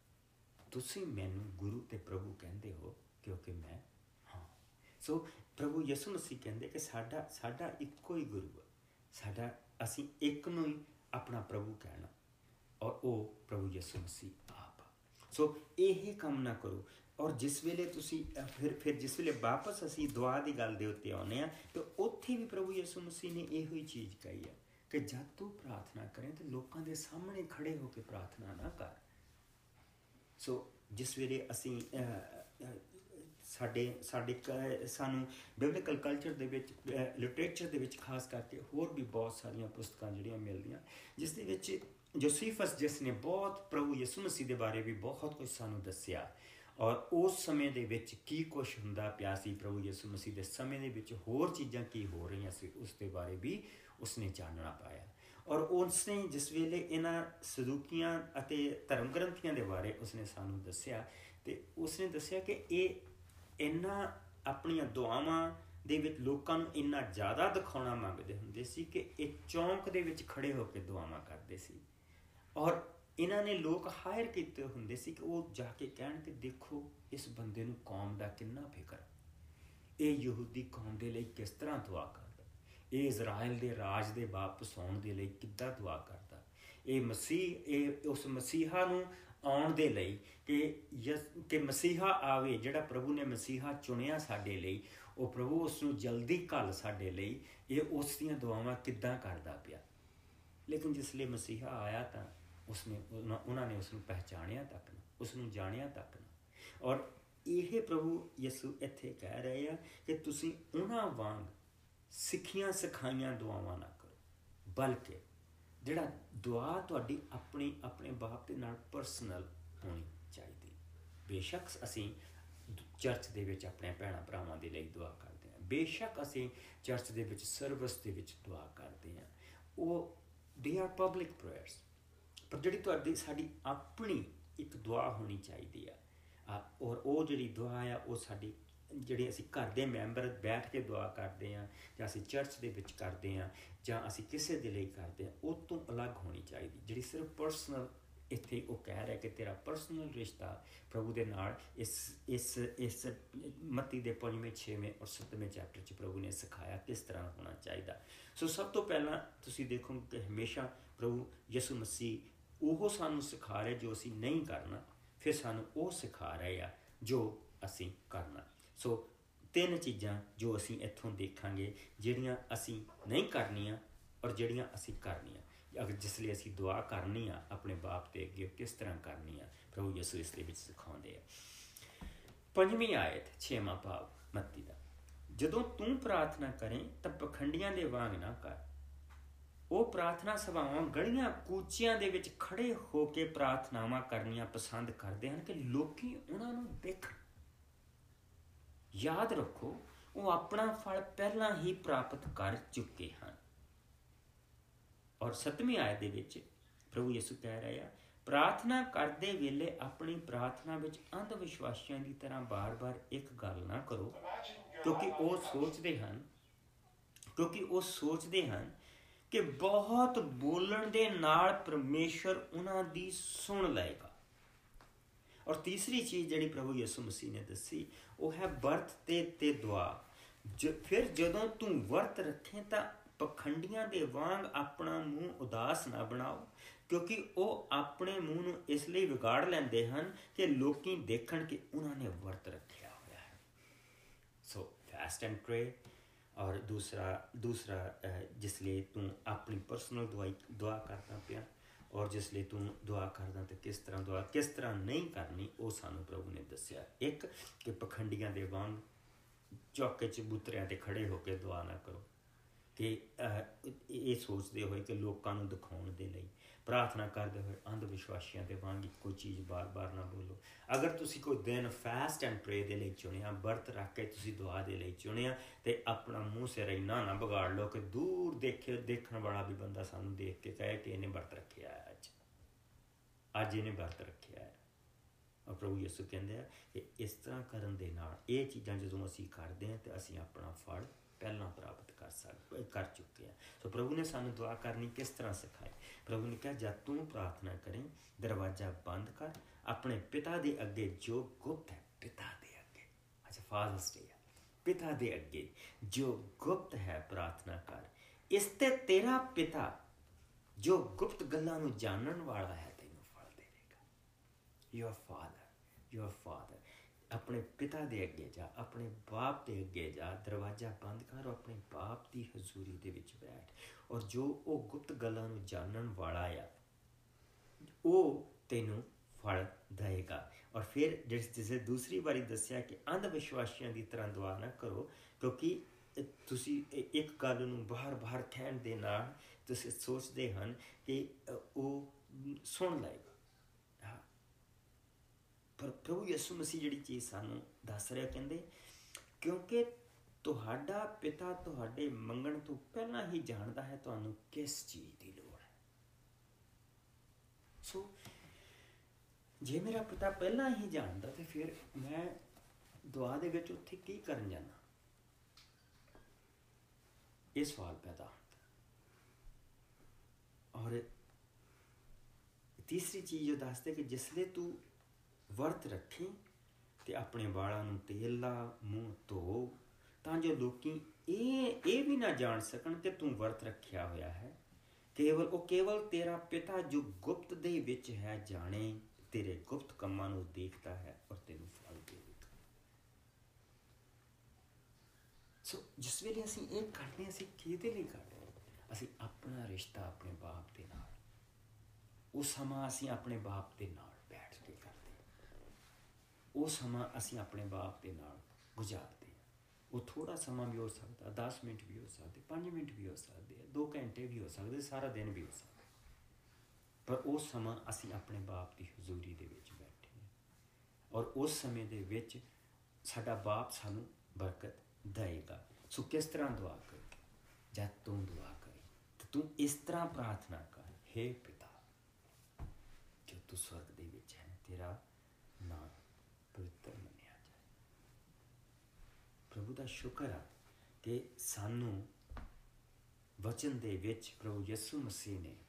ਤੁਸੀਂ ਮੈਨੂੰ ਗੁਰੂ ਅਤੇ ਪ੍ਰਭੂ ਕਹਿੰਦੇ ਹੋ ਕਿਉਂਕਿ ਮੈਂ ਹਾਂ। ਸੋ ਪ੍ਰਭੂ ਯਿਸੂ ਮਸੀਹ ਕਹਿੰਦੇ ਕਿ ਸਾਡਾ ਸਾਡਾ ਇੱਕੋ ਹੀ ਗੁਰੂ ਹੈ, ਸਾਡਾ ਅਸੀਂ ਇੱਕ ਨੂੰ ਹੀ ਆਪਣਾ ਪ੍ਰਭੂ ਕਹਿਣਾ, ਔਰ ਉਹ ਪ੍ਰਭੂ ਯਿਸੂ ਮਸੀਹ ਆਪ। ਸੋ ਇਹ ਕੰਮ ਨਾ ਕਰੋ। ਔਰ ਜਿਸ ਵੇਲੇ ਤੁਸੀਂ ਫਿਰ ਫਿਰ ਜਿਸ ਵੇਲੇ ਵਾਪਸ ਅਸੀਂ ਦੁਆ ਦੀ ਗੱਲ ਦੇ ਉੱਤੇ ਆਉਂਦੇ ਹਾਂ ਤਾਂ ਉੱਥੇ ਵੀ ਪ੍ਰਭੂ ਯਿਸੂ ਮਸੀਹ ਨੇ ਇਹੋ ਹੀ ਚੀਜ਼ ਕਹੀ ਹੈ ਕਿ ਜਦ ਤੂੰ ਪ੍ਰਾਰਥਨਾ ਕਰੇ ਤਾਂ ਲੋਕਾਂ ਦੇ ਸਾਹਮਣੇ ਖੜੇ ਹੋ ਕੇ ਪ੍ਰਾਰਥਨਾ ਨਾ ਕਰ। ਸੋ ਜਿਸ ਵੇਲੇ ਅਸੀਂ ਸਾਡੇ ਸਾਡੇ ਸਾਨੂੰ ਬਿਬਲੀਕਲ ਕਲਚਰ ਦੇ ਵਿੱਚ, ਲਿਟਰੇਚਰ ਦੇ ਵਿੱਚ ਖਾਸ ਕਰਕੇ ਹੋਰ ਵੀ ਬਹੁਤ ਸਾਰੀਆਂ ਪੁਸਤਕਾਂ ਜਿਹੜੀਆਂ ਮਿਲਦੀਆਂ, ਜਿਸ ਦੇ ਵਿੱਚ ਜੋਸੀਫਸ ਜਿਸ ਨੇ ਬਹੁਤ ਪ੍ਰਭੂ ਯਿਸੂ ਮਸੀਹ ਦੇ ਬਾਰੇ ਵੀ ਬਹੁਤ ਕੁਝ ਸਾਨੂੰ ਦੱਸਿਆ, ਔਰ ਉਸ ਸਮੇਂ ਦੇ ਵਿੱਚ ਕੀ ਕੁਛ ਹੁੰਦਾ ਪਿਆ ਸੀ ਪ੍ਰਭੂ ਯਿਸੂ ਮਸੀਹ ਦੇ ਸਮੇਂ ਦੇ ਵਿੱਚ, ਹੋਰ ਚੀਜ਼ਾਂ ਕੀ ਹੋ ਰਹੀਆਂ ਸੀ, ਉਸ ਦੇ ਬਾਰੇ ਵੀ ਉਸਨੇ ਜਾਣਨਾ ਪਾਇਆ। ਔਰ ਉਸਨੇ ਜਿਸ ਵੇਲੇ ਇਹਨਾਂ ਸਦੂਕੀਆਂ ਅਤੇ ਧਰਮ ਗ੍ਰੰਥੀਆਂ ਦੇ ਬਾਰੇ ਉਸਨੇ ਸਾਨੂੰ ਦੱਸਿਆ, ਅਤੇ ਉਸਨੇ ਦੱਸਿਆ ਕਿ ਇਹ ਇਹਨਾਂ ਆਪਣੀਆਂ ਦੁਆਵਾਂ ਦੇ ਵਿੱਚ ਲੋਕਾਂ ਨੂੰ ਇੰਨਾ ਜ਼ਿਆਦਾ ਦਿਖਾਉਣਾ ਮੰਗਦੇ ਹੁੰਦੇ ਸੀ ਕਿ ਇਹ ਚੌਂਕ ਦੇ ਵਿੱਚ ਖੜੇ ਹੋ ਕੇ ਦੁਆਵਾਂ ਕਰਦੇ ਸੀ। ਔਰ ਇਹਨਾਂ ਨੇ ਲੋਕ ਹਾਇਰ ਕੀਤੇ ਹੁੰਦੇ ਸੀ ਕਿ ਉਹ ਜਾ ਕੇ ਕਹਿਣ ਕਿ ਦੇਖੋ ਇਸ ਬੰਦੇ ਨੂੰ ਕੌਮ ਦਾ ਕਿੰਨਾ ਫਿਕਰ, ਇਹ ਯਹੂਦੀ ਕੌਮ ਦੇ ਲਈ ਕਿਸ ਤਰ੍ਹਾਂ ਦੁਆ ਕਰਦਾ, ਇਹ ਇਜ਼ਰਾਈਲ ਦੇ ਰਾਜ ਦੇ ਵਾਪਸ ਆਉਣ ਦੇ ਲਈ ਕਿੱਦਾਂ ਦੁਆ ਕਰਦਾ, ਇਹ ਮਸੀਹ ਇਹ ਉਸ ਮਸੀਹਾ ਨੂੰ ਆਉਣ ਦੇ ਲਈ ਕਿ ਯਸ ਕਿ ਮਸੀਹਾ ਆਵੇ, ਜਿਹੜਾ ਪ੍ਰਭੂ ਨੇ ਮਸੀਹਾ ਚੁਣਿਆ ਸਾਡੇ ਲਈ, ਉਹ ਪ੍ਰਭੂ ਉਸ ਨੂੰ ਜਲਦੀ ਘੱਲ ਸਾਡੇ ਲਈ, ਇਹ ਉਸ ਦੀਆਂ ਦੁਆਵਾਂ ਕਿੱਦਾਂ ਕਰਦਾ ਪਿਆ। ਲੇਕਿਨ ਜਿਸ ਲਈ ਮਸੀਹਾ ਆਇਆ ਤਾਂ ਉਸਨੇ ਉਹਨਾਂ ਨੇ ਉਸ ਨੂੰ ਪਹਿਚਾਣਿਆ ਤੱਕ ਨਾ, ਉਸ ਨੂੰ ਜਾਣਿਆ ਤੱਕ ਨਾ। ਔਰ ਇਹ ਪ੍ਰਭੂ ਯਿਸੂ ਇੱਥੇ ਕਹਿ ਰਹੇ ਆ ਕਿ ਤੁਸੀਂ ਉਹਨਾਂ ਵਾਂਗ ਸਿੱਖੀਆਂ ਸਿਖਾਈਆਂ ਦੁਆਵਾਂ ਨਾ ਕਰੋ, ਬਲਕਿ ਜਿਹੜਾ ਦੁਆ ਤੁਹਾਡੀ ਆਪਣੀ ਆਪਣੇ ਬਾਪ ਦੇ ਨਾਲ ਪਰਸਨਲ ਹੋਣੀ ਚਾਹੀਦੀ। ਬੇਸ਼ੱਕ ਅਸੀਂ ਚਰਚ ਦੇ ਵਿੱਚ ਆਪਣੇ ਭੈਣਾਂ ਭਰਾਵਾਂ ਦੇ ਲਈ ਦੁਆ ਕਰਦੇ ਹਾਂ, ਬੇਸ਼ੱਕ ਅਸੀਂ ਚਰਚ ਦੇ ਵਿੱਚ ਸਰਵਿਸ ਦੇ ਵਿੱਚ ਦੁਆ ਕਰਦੇ ਹਾਂ, ਉਹ ਦੇ ਆਰ ਪਬਲਿਕ ਪ੍ਰੇਅਰਸ, ਪਰ ਜਿਹੜੀ ਤੁਹਾਡੀ ਸਾਡੀ ਆਪਣੀ ਇੱਕ ਦੁਆ ਹੋਣੀ ਚਾਹੀਦੀ ਆ। ਔਰ ਉਹ ਜਿਹੜੀ ਦੁਆ ਆ ਉਹ ਸਾਡੀ ਜਿਹੜੀ ਅਸੀਂ ਘਰ ਦੇ ਮੈਂਬਰ ਬੈਠ ਕੇ ਦੁਆ ਕਰਦੇ ਹਾਂ, ਜਾਂ ਅਸੀਂ ਚਰਚ ਦੇ ਵਿੱਚ ਕਰਦੇ ਹਾਂ, ਜਾਂ ਅਸੀਂ ਕਿਸੇ ਦੇ ਲਈ ਕਰਦੇ ਹਾਂ, ਉਹ ਤੋਂ ਅਲੱਗ ਹੋਣੀ ਚਾਹੀਦੀ, ਜਿਹੜੀ ਸਿਰਫ ਪਰਸਨਲ। ਇੱਥੇ ਉਹ ਕਹਿ ਰਿਹਾ ਕਿ ਤੇਰਾ ਪਰਸਨਲ ਰਿਸ਼ਤਾ ਪ੍ਰਭੂ ਦੇ ਨਾਲ ਇਸ ਇਸ ਇਸ ਮੱਤੀ ਦੇ ਪੰਜਵੇਂ ਛੇਵੇਂ ਔਰ ਸੱਤਵੇਂ ਚੈਪਟਰ 'ਚ ਪ੍ਰਭੂ ਨੇ ਸਿਖਾਇਆ ਕਿਸ ਤਰ੍ਹਾਂ ਹੋਣਾ ਚਾਹੀਦਾ। ਸੋ ਸਭ ਤੋਂ ਪਹਿਲਾਂ ਤੁਸੀਂ ਦੇਖੋਗੇ ਕਿ ਹਮੇਸ਼ਾ ਪ੍ਰਭੂ ਯਿਸੂ ਮਸੀਹ ਉਹ ਸਾਨੂੰ ਸਿਖਾ ਰਹੇ ਜੋ ਅਸੀਂ ਨਹੀਂ ਕਰਨਾ, ਫਿਰ ਸਾਨੂੰ ਉਹ ਸਿਖਾ ਰਹੇ ਆ ਜੋ ਅਸੀਂ ਕਰਨਾ। ਸੋ ਤਿੰਨ ਚੀਜ਼ਾਂ ਜੋ ਅਸੀਂ ਇੱਥੋਂ ਦੇਖਾਂਗੇ, ਜਿਹੜੀਆਂ ਅਸੀਂ ਨਹੀਂ ਕਰਨੀਆਂ ਔਰ ਜਿਹੜੀਆਂ ਅਸੀਂ ਕਰਨੀਆਂ। ਅਗਰ ਜਿਸ ਲਈ ਅਸੀਂ ਦੁਆ ਕਰਨੀ ਆ ਆਪਣੇ ਬਾਪ ਦੇ ਅੱਗੇ, ਕਿਸ ਤਰ੍ਹਾਂ ਕਰਨੀ ਆ, ਪ੍ਰਭੂ ਯਿਸੂ ਇਸ ਦੇ ਵਿੱਚ ਸਿਖਾਉਂਦੇ ਆ। ਪੰਜਵੀਂ ਆਇਤ ਛੇਵਾਂ ਭਾਵ ਮੱਤੀ ਦਾ, ਜਦੋਂ ਤੂੰ ਪ੍ਰਾਰਥਨਾ ਕਰੇ ਤਾਂ ਪਖੰਡੀਆਂ ਦੇ ਵਾਂਗ ਨਾ ਕਰ, ਉਹ ਪ੍ਰਾਰਥਨਾ ਸਭਾਵਾਂ ਗਲੀਆਂ ਕੂਚਿਆਂ ਦੇ ਵਿੱਚ ਖੜੇ ਹੋ ਕੇ ਪ੍ਰਾਰਥਨਾਵਾਂ ਕਰਨੀਆਂ ਪਸੰਦ ਕਰਦੇ ਹਨ ਕਿ ਲੋਕੀ ਉਹਨਾਂ ਨੂੰ ਦੇਖਣ। ਯਾਦ ਰੱਖੋ, ਉਹ ਆਪਣਾ ਫਲ ਪਹਿਲਾਂ ਹੀ ਪ੍ਰਾਪਤ ਕਰ ਚੁੱਕੇ ਹਨ। ਔਰ ਸੱਤਵੀਂ ਆਇਤ ਦੇ ਵਿੱਚ ਪ੍ਰਭੂ ਯਿਸੂ ਕਹਿ ਰਹੇ ਆ, ਪ੍ਰਾਰਥਨਾ ਕਰਦੇ ਵੇਲੇ ਆਪਣੀ ਪ੍ਰਾਰਥਨਾ ਵਿੱਚ ਅੰਧ ਵਿਸ਼ਵਾਸੀਆਂ ਦੀ ਤਰ੍ਹਾਂ ਬਾਰ-ਬਾਰ ਇੱਕ ਗੱਲ ਨਾ ਕਰੋ, ਕਿਉਂਕਿ ਉਹ ਸੋਚਦੇ ਹਨ ਕਿਉਂਕਿ ਉਹ ਸੋਚਦੇ ਹਨ ਕਿ ਬਹੁਤ ਬੋਲਣ ਦੇ ਨਾਲ ਪਰਮੇਸ਼ਰ ਉਹਨਾਂ ਦੀ ਸੁਣ ਲਏਗਾ। ਔਰ ਤੀਸਰੀ ਚੀਜ਼ ਜਿਹੜੀ ਪ੍ਰਭੂ ਯਿਸੂ ਮਸੀਹ ਨੇ ਦੱਸੀ ਉਹ ਹੈ ਵਰਤ ਤੇ ਤੇ ਦੁਆ। ਜ ਫਿਰ ਜਦੋਂ ਤੂੰ ਵਰਤ ਰੱਖੇ ਤਾਂ ਪਖੰਡੀਆਂ ਦੇ ਵਾਂਗ ਆਪਣਾ ਮੂੰਹ ਉਦਾਸ ਨਾ ਬਣਾਓ, ਕਿਉਂਕਿ ਉਹ ਆਪਣੇ ਮੂੰਹ ਨੂੰ ਇਸ ਲਈ ਵਿਗਾੜ ਲੈਂਦੇ ਹਨ ਕਿ ਲੋਕੀ ਦੇਖਣ ਕਿ ਉਹਨਾਂ ਨੇ ਵਰਤ ਰੱਖਿਆ ਹੋਇਆ ਹੈ। So fast and pray. ਔਰ ਦੂਸਰਾ ਦੂਸਰਾ ਜਿਸ ਲਈ ਤੂੰ ਆਪਣੀ ਪਰਸਨਲ ਦੁਆਈ ਦੁਆ ਕਰਦਾ ਪਿਆ, ਔਰ ਜਿਸ ਲਈ ਤੂੰ ਦੁਆ ਕਰਦਾ ਅਤੇ ਕਿਸ ਤਰ੍ਹਾਂ ਦੁਆ ਕਿਸ ਤਰ੍ਹਾਂ ਨਹੀਂ ਕਰਨੀ, ਉਹ ਸਾਨੂੰ ਪ੍ਰਭੂ ਨੇ ਦੱਸਿਆ। ਇੱਕ ਕਿ ਪਖੰਡੀਆਂ ਦੇ ਵਾਂਗ ਚੌਕੇ ਚਬੂਤਰਿਆਂ 'ਤੇ ਖੜੇ ਹੋ ਕੇ ਦੁਆ ਨਾ ਕਰੋ, ਕਿ ਇਹ ਸੋਚਦੇ ਹੋਏ ਕਿ ਲੋਕਾਂ ਨੂੰ ਦਿਖਾਉਣ ਦੇ ਲਈ ਪ੍ਰਾਰਥਨਾ ਕਰਦੇ ਹੋਏ ਅੰਧ ਵਿਸ਼ਵਾਸੀਆਂ ਦੇ ਵਾਂਗ ਇੱਕੋ ਚੀਜ਼ ਬਾਰ-ਬਾਰ ਨਾ ਬੋਲੋ। ਅਗਰ ਤੁਸੀਂ ਕੋਈ ਦਿਨ ਫਾਸਟ ਐਂਡ ਪ੍ਰੇ ਦੇ ਲਈ ਚੁਣਿਆ, ਵਰਤ ਰੱਖ ਕੇ ਤੁਸੀਂ ਦੁਆ ਦੇ ਲਈ ਚੁਣਿਆ, ਅਤੇ ਆਪਣਾ ਮੂੰਹ ਸਿਰ ਇੰਨਾ ਨਾ ਵਿਗਾੜ ਲਓ ਕਿ ਦੂਰ ਦੇਖੇ ਦੇਖਣ ਵਾਲਾ ਵੀ ਬੰਦਾ ਸਾਨੂੰ ਦੇਖ ਕੇ ਕਹੇ ਕਿ ਇਹਨੇ ਵਰਤ ਰੱਖਿਆ ਹੈ, ਅੱਜ ਅੱਜ ਇਹਨੇ ਵਰਤ ਰੱਖਿਆ ਹੈ। ਔਰ ਪ੍ਰਭੂ ਯਿਸੂ ਕਹਿੰਦੇ ਆ ਕਿ ਇਸ ਤਰ੍ਹਾਂ ਕਰਨ ਦੇ ਨਾਲ ਇਹ ਚੀਜ਼ਾਂ ਜਦੋਂ ਅਸੀਂ ਕਰਦੇ ਹਾਂ ਤਾਂ ਅਸੀਂ ਆਪਣਾ ਫਲ ਪਹਿਲਾਂ ਪ੍ਰਾਪਤ ਕਰ ਸਕ ਕਰ ਚੁੱਕੇ ਹਾਂ। ਸੋ ਪ੍ਰਭੂ ਨੇ ਸਾਨੂੰ ਦੁਆ ਕਰਨੀ ਕਿਸ ਤਰ੍ਹਾਂ ਸਿਖਾਈ। ਪ੍ਰਭੂ ਨੇ ਕਿਹਾ, ਜਦ ਤੂੰ ਪ੍ਰਾਰਥਨਾ ਕਰੇ ਦਰਵਾਜ਼ਾ ਬੰਦ ਕਰ, ਆਪਣੇ ਪਿਤਾ ਦੇ ਅੱਗੇ ਜੋ ਗੁਪਤ ਹੈ, ਪਿਤਾ ਦੇ ਅੱਗੇ, ਅੱਛਾ ਫਾਦਰਸ ਡੇ ਹੈ, ਪਿਤਾ ਦੇ ਅੱਗੇ ਜੋ ਗੁਪਤ ਹੈ ਪ੍ਰਾਰਥਨਾ ਕਰ, ਇਸ ਤੇ ਤੇਰਾ ਪਿਤਾ ਜੋ ਗੁਪਤ ਗੱਲਾਂ ਨੂੰ ਜਾਣਨ ਵਾਲਾ ਹੈ ਤੈਨੂੰ ਫਲ ਦੇਵੇਗਾ। ਯੂਅਰ ਫਾਦਰ ਯੂਅਰ ਫਾਦਰ ਆਪਣੇ ਪਿਤਾ ਦੇ ਅੱਗੇ ਜਾ, ਆਪਣੇ ਬਾਪ ਦੇ ਅੱਗੇ ਜਾ, ਦਰਵਾਜ਼ਾ ਬੰਦ ਕਰ, ਆਪਣੇ ਬਾਪ ਦੀ ਹਜ਼ੂਰੀ ਦੇ ਵਿੱਚ ਬੈਠ, ਔਰ ਜੋ ਉਹ ਗੁਪਤ ਗੱਲਾਂ ਨੂੰ ਜਾਣਨ ਵਾਲਾ ਆ ਉਹ ਤੈਨੂੰ ਫਲ ਦੇਵੇਗਾ। ਔਰ ਫਿਰ ਜਿਸ ਜਿਸੇ ਦੂਸਰੀ ਵਾਰੀ ਦੱਸਿਆ ਕਿ ਅੰਧ ਵਿਸ਼ਵਾਸੀਆਂ ਦੀ ਤਰ੍ਹਾਂ ਦੁਆ ਨਾ ਕਰੋ, ਕਿਉਂਕਿ ਤੁਸੀਂ ਇੱਕ ਗੱਲ ਨੂੰ ਬਾਰ ਬਾਰ ਕਹਿਣ ਦੇ ਨਾਲ ਤੁਸੀਂ ਸੋਚਦੇ ਹਨ ਕਿ ਉਹ ਸੁਣ ਲਏਗਾ। ਪਰ ਪ੍ਰਭੂ ਯਿਸੂ ਮਸੀਹ ਜਿਹੜੀ ਚੀਜ਼ ਸਾਨੂੰ ਦੱਸ ਰਿਹਾ, ਕਹਿੰਦੇ ਕਿਉਂਕਿ ਤੁਹਾਡਾ ਪਿਤਾ ਤੁਹਾਡੇ ਮੰਗਣ ਤੋਂ ਪਹਿਲਾਂ ਹੀ ਜਾਣਦਾ ਹੈ ਤੁਹਾਨੂੰ ਕਿਸ ਚੀਜ਼ ਦੀ ਲੋੜ ਹੈ। ਸੋ ਜੇ ਮੇਰਾ ਪਿਤਾ ਪਹਿਲਾਂ ਹੀ ਜਾਣਦਾ ਤੇ ਫਿਰ ਮੈਂ ਦੁਆ ਦੇ ਵਿੱਚ ਉੱਥੇ ਕੀ ਕਰਨ ਜਾਣਾ, ਇਹ ਸਵਾਲ ਪੈਦਾ ਹੁੰਦਾ। ਔਰ ਤੀਸਰੀ ਚੀਜ਼ ਉਹ ਦੱਸਦੇ ਕਿ ਜਿਸਲੇ ਤੂੰ ਵਰਤ ਰੱਖੀ ਤੇ ਆਪਣੇ ਵਾਲਾਂ ਨੂੰ ਤੇਲ ਲਾ, ਮੂੰਹ ਧੋ, ਤਾਂ ਜੋ ਲੋਕੀ ਇਹ ਇਹ ਵੀ ਨਾ ਜਾਣ ਸਕਣ ਕਿ ਤੂੰ ਵਰਤ ਰੱਖਿਆ ਹੋਇਆ ਹੈ। ਕੇਵਲ ਉਹ ਕੇਵਲ ਤੇਰਾ ਪਿਤਾ ਜੋ ਗੁਪਤ ਦੇ ਵਿੱਚ ਹੈ ਜਾਣੇ, ਤੇਰੇ ਗੁਪਤ ਕੰਮਾਂ ਨੂੰ ਦੇਖਦਾ ਹੈ ਔਰ ਤੈਨੂੰ ਫਲ ਦੇਵੇਗਾ। ਸੋ ਜਿਸ ਵੇਲੇ ਅਸੀਂ ਇਹ ਕਰਦੇ ਅਸੀਂ ਕਿਹਦੇ ਲਈ ਕਰਦੇ ਹਾਂ? ਅਸੀਂ ਆਪਣਾ ਰਿਸ਼ਤਾ ਆਪਣੇ ਬਾਪ ਦੇ ਨਾਲ, ਉਹ ਸਮਾਂ ਅਸੀਂ ਆਪਣੇ ਬਾਪ ਦੇ ਨਾਲ ਬੈਠ ਕੇ ਕਰਦੇ, ਉਹ ਸਮਾਂ ਅਸੀਂ ਆਪਣੇ ਬਾਪ ਦੇ ਨਾਲ ਗੁਜ਼ਾਰਦੇ ਹਾਂ। ਉਹ ਥੋੜ੍ਹਾ ਸਮਾਂ ਵੀ ਹੋ ਸਕਦਾ, ਦਸ ਮਿੰਟ ਵੀ ਹੋ ਸਕਦੇ, ਪੰਜ ਮਿੰਟ ਵੀ ਹੋ ਸਕਦੇ, ਦੋ ਘੰਟੇ ਵੀ ਹੋ ਸਕਦੇ, ਸਾਰਾ ਦਿਨ ਵੀ ਹੋ ਸਕਦਾ, ਪਰ ਉਹ ਸਮਾਂ ਅਸੀਂ ਆਪਣੇ ਬਾਪ ਦੀ ਹਜ਼ੂਰੀ ਦੇ ਵਿੱਚ ਬੈਠੇ ਹਾਂ। ਔਰ ਉਸ ਸਮੇਂ ਦੇ ਵਿੱਚ ਸਾਡਾ ਬਾਪ ਸਾਨੂੰ ਬਰਕਤ ਦੇਵੇਗਾ। ਸੋ ਕਿਸ ਤਰ੍ਹਾਂ ਦੁਆ ਕਰੇ? ਜਦ ਤੂੰ ਦੁਆ ਕਰੇ ਤਾਂ ਤੂੰ ਇਸ ਤਰ੍ਹਾਂ ਪ੍ਰਾਰਥਨਾ ਕਰ, ਹੇ ਪਿਤਾ ਜੋ ਤੂੰ ਸਵਰਗ ਦੇ ਵਿੱਚ ਹੈ, ਤੇਰਾ ਨਾਮ ਪਵਿੱਤਰ ਮੰਨਿਆ ਜਾਏ। ਪ੍ਰਭੂ ਦਾ ਸ਼ੁਕਰ ਆ ਕਿ ਸਾਨੂੰ ਵਚਨ ਦੇ ਵਿੱਚ ਪ੍ਰਭੂ ਯਿਸੂ ਮਸੀਹ ਨੇ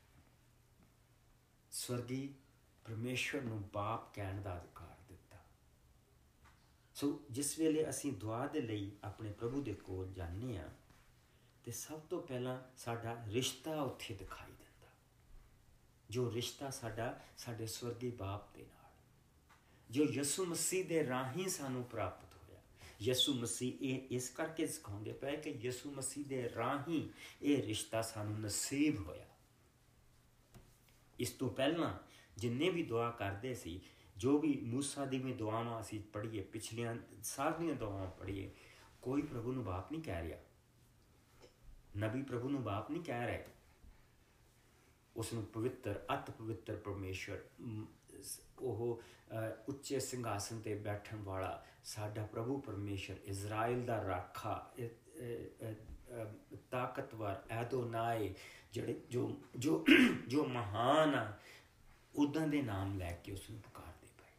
ਸਵਰਗੀ ਪਰਮੇਸ਼ਵਰ ਨੂੰ ਬਾਪ ਕਹਿਣ ਦਾ ਅਧਿਕਾਰ ਦਿੱਤਾ। ਸੋ ਜਿਸ ਵੇਲੇ ਅਸੀਂ ਦੁਆ ਦੇ ਲਈ ਆਪਣੇ ਪ੍ਰਭੂ ਦੇ ਕੋਲ ਜਾਂਦੇ ਹਾਂ ਤੇ ਸਭ ਤੋਂ ਪਹਿਲਾਂ ਸਾਡਾ ਰਿਸ਼ਤਾ ਉੱਥੇ ਦਿਖਾਈ ਦਿੰਦਾ, ਜੋ ਰਿਸ਼ਤਾ ਸਾਡਾ ਸਾਡੇ ਸਵਰਗੀ ਬਾਪ ਦੇ ਨਾਲ, ਜੋ ਯਿਸੂ ਮਸੀਹ ਦੇ ਰਾਹੀਂ ਸਾਨੂੰ ਪ੍ਰਾਪਤ ਹੋਇਆ। ਯਿਸੂ ਮਸੀਹ ਇਹ ਇਸ ਕਰਕੇ ਸਿਖਾਉਂਦੇ ਪਏ ਕਿ ਯਿਸੂ ਮਸੀਹ ਦੇ ਰਾਹੀਂ ਇਹ ਰਿਸ਼ਤਾ ਸਾਨੂੰ ਨਸੀਬ ਹੋਇਆ। ਇਸ ਤੋਂ ਪਹਿਲਾਂ ਜਿੰਨੇ ਵੀ ਦੁਆ ਕਰਦੇ ਸੀ, ਜੋ ਵੀ ਮੂਸਾ ਦੀ ਵੀ ਦੁਆਵਾਂ ਅਸੀਂ ਪੜ੍ਹੀਏ, ਪਿਛਲੀਆਂ ਸਾਰੀਆਂ ਦੁਆਵਾਂ ਪੜ੍ਹੀਏ, ਕੋਈ ਪ੍ਰਭੂ ਨੂੰ ਬਾਪ ਨਹੀਂ ਕਹਿ ਰਿਹਾ, ਨਬੀ ਪ੍ਰਭੂ ਨੂੰ ਬਾਪ ਨਹੀਂ ਕਹਿ ਰਹੇ, उसनूं पवित्र अत पवित्र परमेश्वर ਉਹ ਉੱਚੇ ਸਿੰਘਾਸਨ 'ਤੇ ਬੈਠਣ ਵਾਲਾ ਸਾਡਾ ਪ੍ਰਭੂ ਪਰਮੇਸ਼ਰ, ਇਜ਼ਰਾਈਲ ਦਾ ਰਾਖਾ, ਤਾਕਤਵਰ ਐਦੋਨਾਏ, ਜਿਹੜੇ ਜੋ ਜੋ ਜੋ ਮਹਾਨ ਆ, ਉੱਦਾਂ ਦੇ ਨਾਮ ਲੈ ਕੇ ਉਸ ਨੂੰ ਪੁਕਾਰਦੇ ਪਏ।